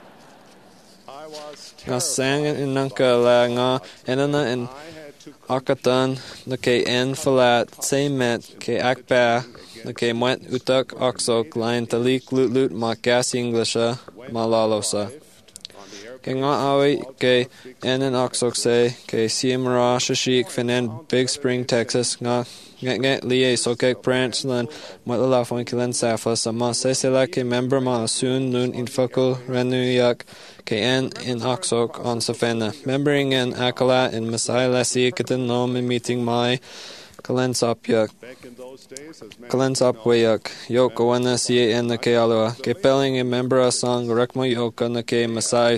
Nga sang in nanka la nga enana in akatan na ke en falat say met ke akba na ke mwet utak oksok lain talik lut ma gas Englisha ma lalosa. Ke nga awi ke en oksok say ke siemra shashik finen Big Spring, Texas nga Nget liye sokek branch lan mwet la fon kilen safa sama sesela ke member ma soon nun infokul renuyak ke en in oksok on safena. Membering en akala in Masai lasi keten nom in meeting mai kalensapyak kalensapwayak yok wana siye en na ke alua ke pelling a member a song rekmo yoka na ke Masai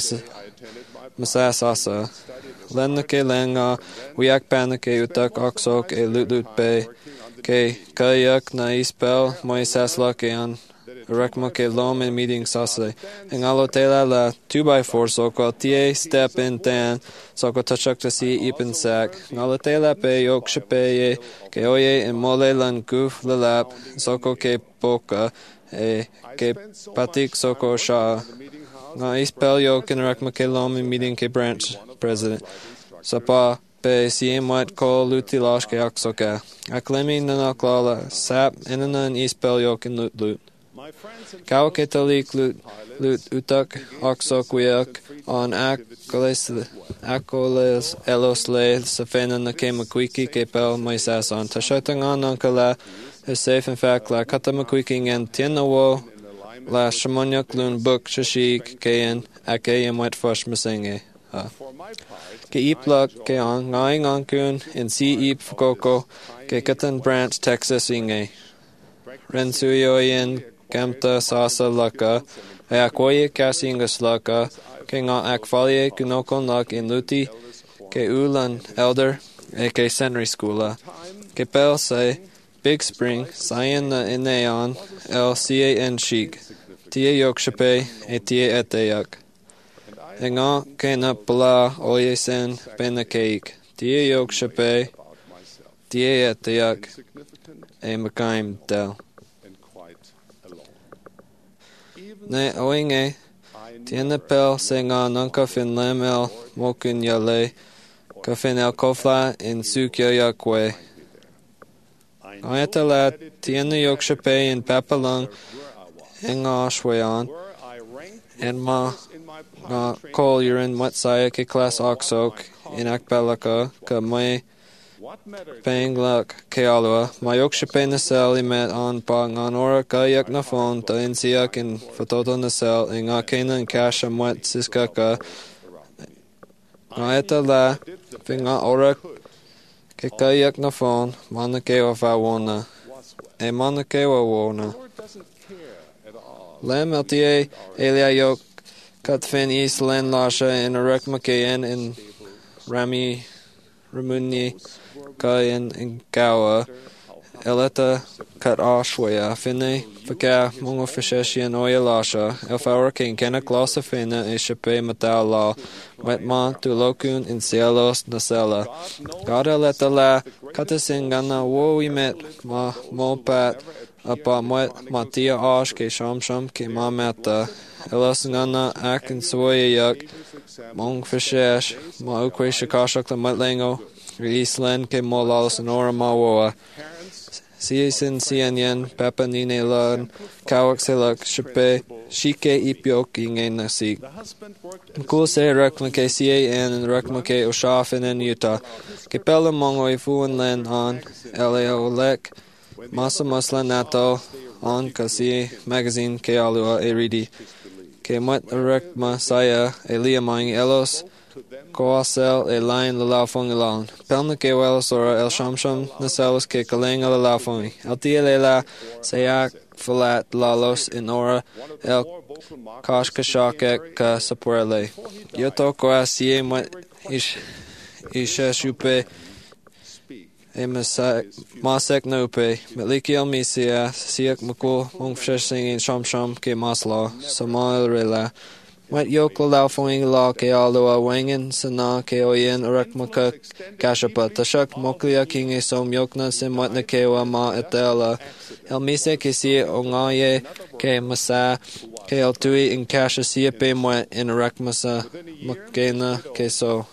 sasa len na ke lenga wiyak pa na ke utak oksok e lut pe ke kayak na ispel moi sasla ke an rekmo ke lom in meeting sasa en alo tela la 2x4 soko tie step in tan soko tachak to see ipen sak ngalo tela pe yok shepe ke oye in mole lan guf lalap soko ke poka e ke patik soko sha nga ispel yok in rekmo ke lom in meeting ke branch president sapa pe siem wat ko luti lash ke aksoka aklemi nanaklala sap enanan ispel yok in lut Kau ketalik lut utak oksok wiak on akoles elos le safena na ke makwiki ke pel moisas on tashatangan onkala is safe in fact la kata makwiking en tienawo la shamonyak lun book shashik ke en ake en wet fosh masenge ke iplak ke on ngaing onkun in si ip fukoko ke katan branch Texas inge rensuyoyen Kamta sasa laka, akoye kasingas laka, ke nga akfalye kunokon lak in luti, ke ulan elder, ke senry skula, ke pel say, Big Spring, sayan na ineon, LCAN chic, tie yok shape, tie eteyak. E nga ke na pala oye sen pena keik, tie yok shape, tie eteyak, e makaim del. Ne oinge tiene pel senga nunca fin lemel mokun yale ka fin el kofla in sukyo yakwe ayatala tiene yokshape in papalung enga shweon en ma kol yurin matsaya ke class oksok in akbalaka ka mai Panglak Kealua, Mayok Shape Nasel imet on Pang on Ora Kayak na phone, ta insiak in Fototo Nasel, in Akena and Kasha Mwet Siskaka, Naeta La, Finga Ora Kayak na phone, Manakewa Fawona, e Manakewa Wona. Lem LTA, Elia Yok, Katfin East Len Lasha, in a Rekmakayan in Ramuni. Kayan in Gawa, Eleta kat ashwaya, finne, faka, mungo fisheshian oya lasha, elfaur king kena glossa finna, e shape matal la, wetma, tu lokun in cielos nasela. God eleta la, katasingana, wo we met, ma, mopat, apa mwet, matia ash, ke sham, ke ma meta, elasngana, ak in soya yak, mong fishesh, ma ukwe shakashak the matlango, Island ke molalos nora mawoa. Siasin sianyan papa nine lan kawak selak shape shike ipyok inge nasik. Mkul se rekma ke CAN and rekma ke Oshafin in Utah. Ke pela mongo ifuan len on Eleo lek masa maslan nato on kasi magazine ke alua eridi. Ke mat rekma saya eliamang elos Coasel e lain lalafong ilon. Pelna ke welos ora el shamsham naselos ke kalenga lalafong. El tielela sayak falat lalos in ora el kashkashake ka sapuerle. Yoto koa sie isha shupe e masek nope. Meliki el misia siak makul mongfshesh singing shamsham ke masla. Samal rela. Wet yok la lau foing la ke alua wangen sana ke oyen arakmaka kashapa tashak moklia king e som yokna sim wat na kewa ma etela elmise ke si ongaye ke masa ke altui in kasha si pe mo in arakmasa makena ke so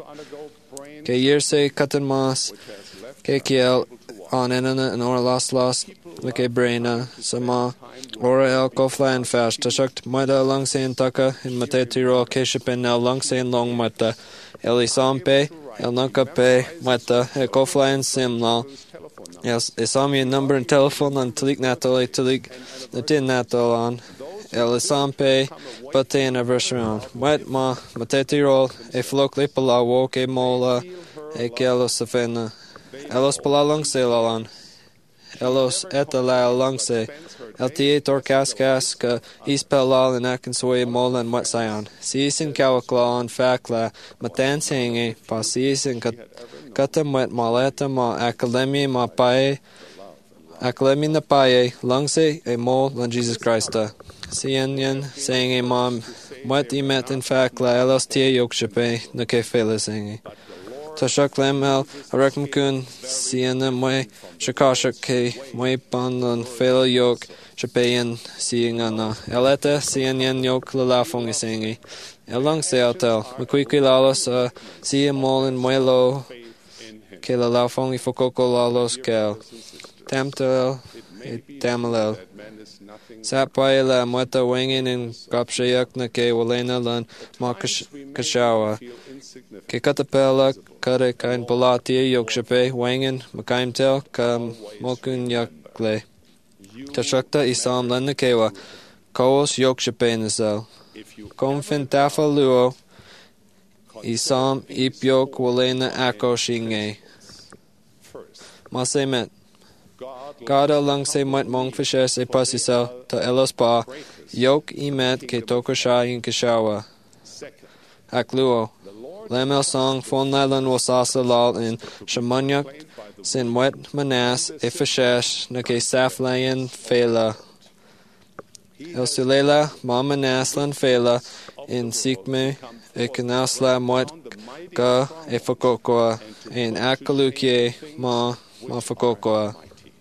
ke yerse katanmas ke kiel on enana and or lost like braina sama ora el koflan fast tashukt mata long sein taka in mate tiro keshipen now long sein long mata elisampe el nakape mata e koflan simla yes isami number and telephone on tlik natole tlik natin natolon elisampe pate anniversary wet ma mate tiro e flok lepala woke mola e kelo safena Elos palalong se lalan. Elos etala longse. LTA torkaskas ka ispelal in akansoy molan wat sayon. Season kawakla on fakla matan singi pa season katam wet maleta ma akademi ma pae akademi na pae longse e mol lan Jesus Christa. Sienyan singi mom wat imet in fakla elos tia yokshape na ke fela singi. Tashak lemel arakm kun siena moi shakashak ke moi pandan fel yok chapayan siengana eleta sienyan yok la fongi singi elong se hotel mkuiki lalos sia molin moilo ke la fongi fokoko lalos kel tamtel tamalel Sapai la mota wangin in kapshayak na ke walena lan makashawa. Ke katapela kare kain palati yokshape wangin makaim tel kam mokun yakle. Tashakta isam lan na kewa. Kaos yokshape nasel. Konfin tafa luo. Isam ipyok walena ako shinge. Masemet. God alang se mat mong fisher se pasisel ta elos pa yok imet ke tokosha in kashawa. Akluo. Lamel song fon nailan wasasa lal in shamanyak sin wet manas ifashesh na ke saflayan fela. El sulela ma manas lan fela in sikme e kanasla mwet ka e fakokoa in akalukie ma fakokoa.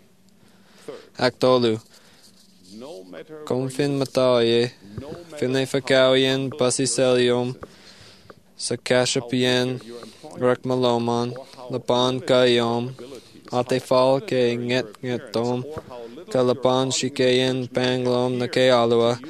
Actolu. Confin mataye, fine facauyen, basiselium, sakashapien, rakmaloman, lapan kayom, atefal ke ngetom, kalapan shikeyen panglom nakealua,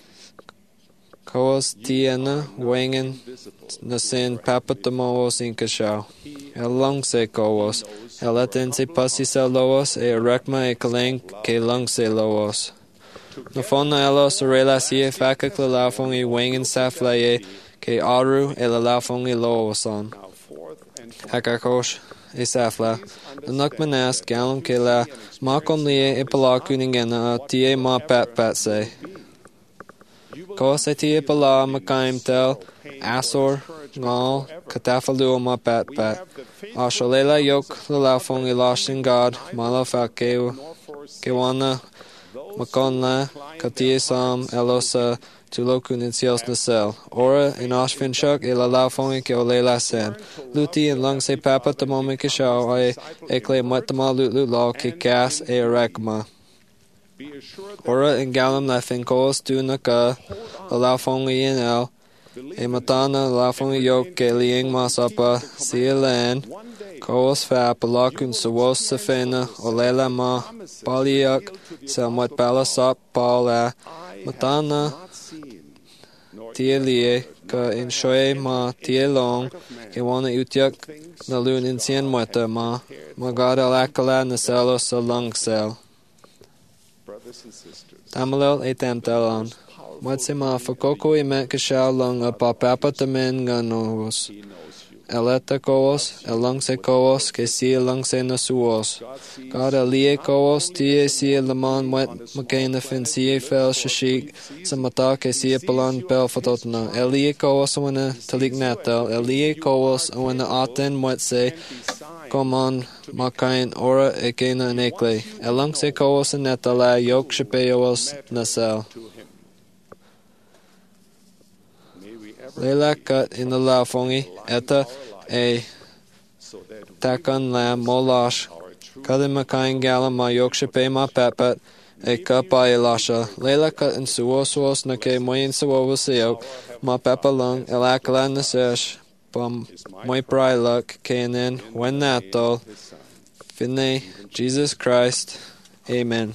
koos tiena, wangen, nasin papatomos in kashaw, elong se koos. Elaten se pasisa loos e rakma e kaleng ke lung se loos. No fona elos rela sie faka klalafong e wangen saflaye ke aru e lalafong e looson. Akakosh e safla. Nanok manas galum ke la makon lie e pala kuningena tie ma pat se. Ko se tie pala makaim tel asor ngal katafalu ma pat. Ashalela yok lalafong ilashin God malafa kewana makonna katiesam elosa tulokun in sios nasel. Ora in ashfinchuk e lalafong ke olela sen. Luti in lung se papa tamomi kishaw e ekle matama lut law ke gas e arakma. Ora in galam lafin koos tunaka lalafong in el. E matana lafong yok ke lieng masapa sielan koos fa palakun sawos safena olela ma paliak samwat palasap pala matana tielie ka in shoe ma tielong ke wana utyak na lun in sien mwata ma magada lakala na selo sa lung sel. Tamalel e tamtalon. Matsima fakoko imet kashaw lung apapapa tamen ganos. Eleta koos, elungse koos, ke si elungse nasuos. God elie koos, tie si laman wet makena fin si fel shashik, samata ke si palan pel fatotna. Elie koos wana talik natal, elie koos wana aten wet se, koman makain ora ekena nekle. Elungse koos natala yok shapeos nasel. Leila cut in the laufongi, eta a takan lam molash, kadimakain gala ma yokshipe ma papat, a kapa elasha, Leila cut in suos na ke moyin suovasio, ma papa lung, elakala nasesh, bum my pry luck, kanen, when that dol, finne, Jesus Christ, Amen.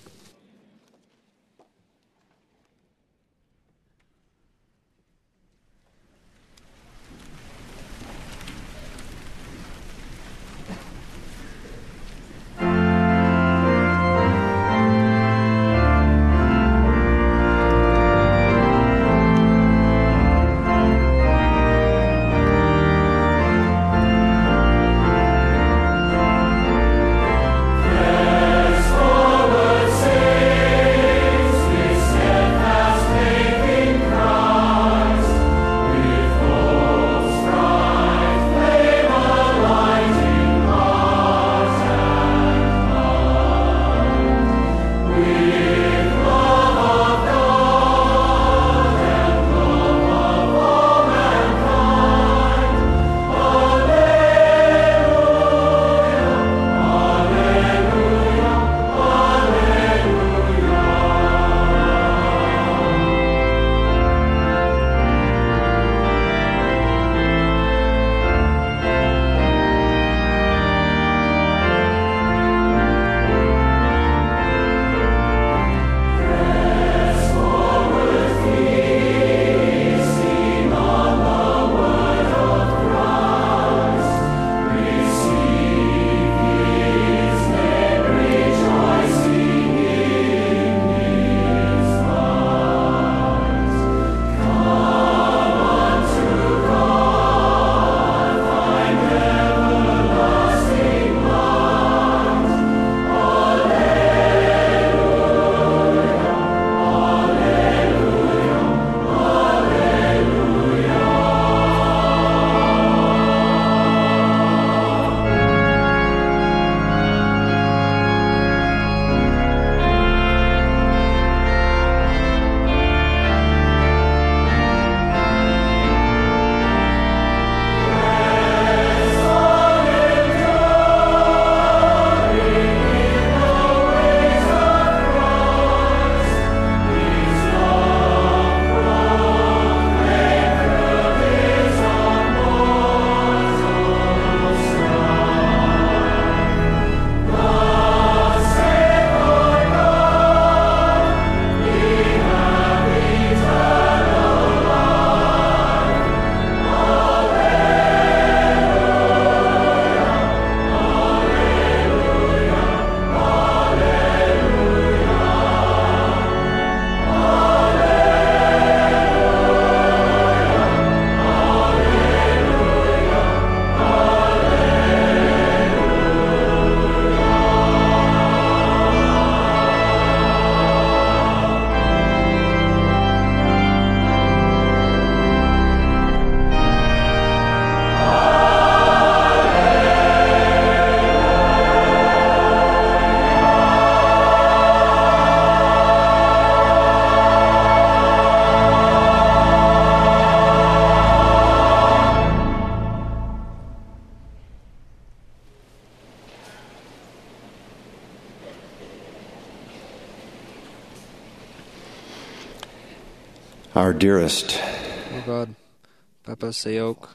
Our dearest, Oh God, Papa Sayok,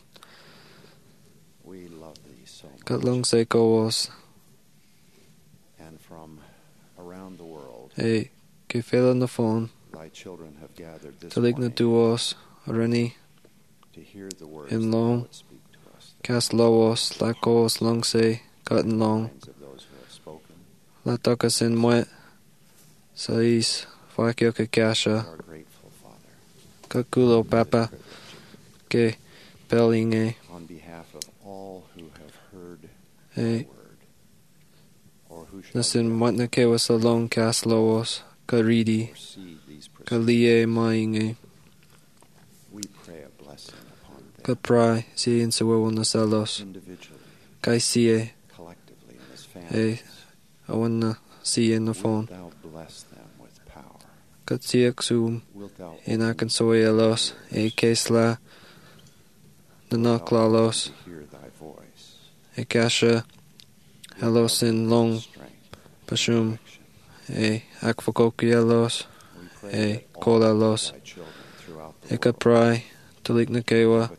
we love thee so much. Katlung Sekos, And from around the world, hey, Kifel on the phone, thy children have gathered this Taligna morning Duos, Reni, to hear the words in that thou long, would speak to us. Cast Lowos, Lakos, Lungse, Cotton Long, Minds of those who have spoken. Latakas in Mwet, Sais, Fakio Kakasha, We are grateful, Father, Kakulo Papa, Ke Pelinge, on behalf of all who have heard hey, thy word, or who shall Listen, Matnake was alone, Cast Lowos, Karidi, see these proceedings. Kalie Mainge, We pray a blessing upon them Kaprai, Si in Sawo Nasalos, individually, Kaisie, collectively, and as hey, families. I wanna see in the phone. Wilt thou bless them with power, Katsiak sum in Arkansoyelos, a Kesla, the Noklalos, a Kasha, Helosin Long, Pashum, a Akvokokielos, a Kolalos, a Kaprai, Taliknakewa,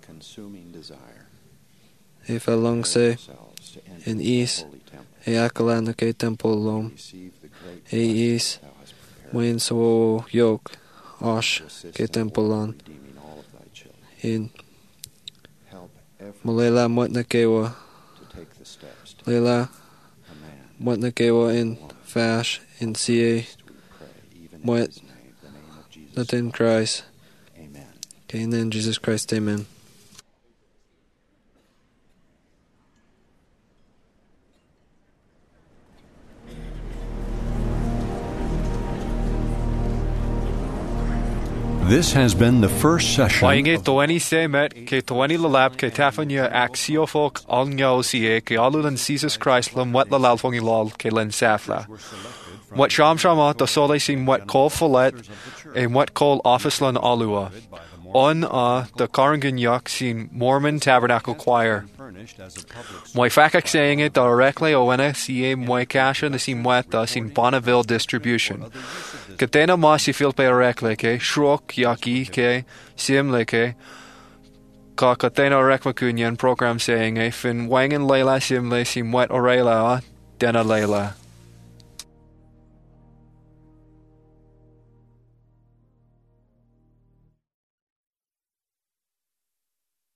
a Falongse, in East, a Akalanake Temple Lom, a East, Wayne So Yoke, Osh, Ke Templeon, in Malela Mutnakewa, Lela Mutnakewa in Fash, in CA, Mut, Nothing Christ. Okay, and then Jesus Christ, amen. This has been the first session. Wainge Toeni Semet, Ke Toeni Lalab, Ke Tafanya Axiofok, Alnyo Sie, Ke Alulan Jesus Christ, Lum Wet Lalalfongi Lol, Ke Len Safla. What Sham Shama, the Sole Sim Wet Call Follet, and Wet Call Officelan Alua. On the Karangan Yuk Sin Mormon Tabernacle Choir. Moi Fakak saying it directly Owena, Sie Moi Kasha, the Sim Weta, Sin Bonneville Distribution. Katena Masi Filpe Rekleke, Shrok Yaki Ke, Simleke, Ka Katena Rekmakunyan program saying a Fin Wangan Lela Simle Sim Wet Orela, Dena Lela.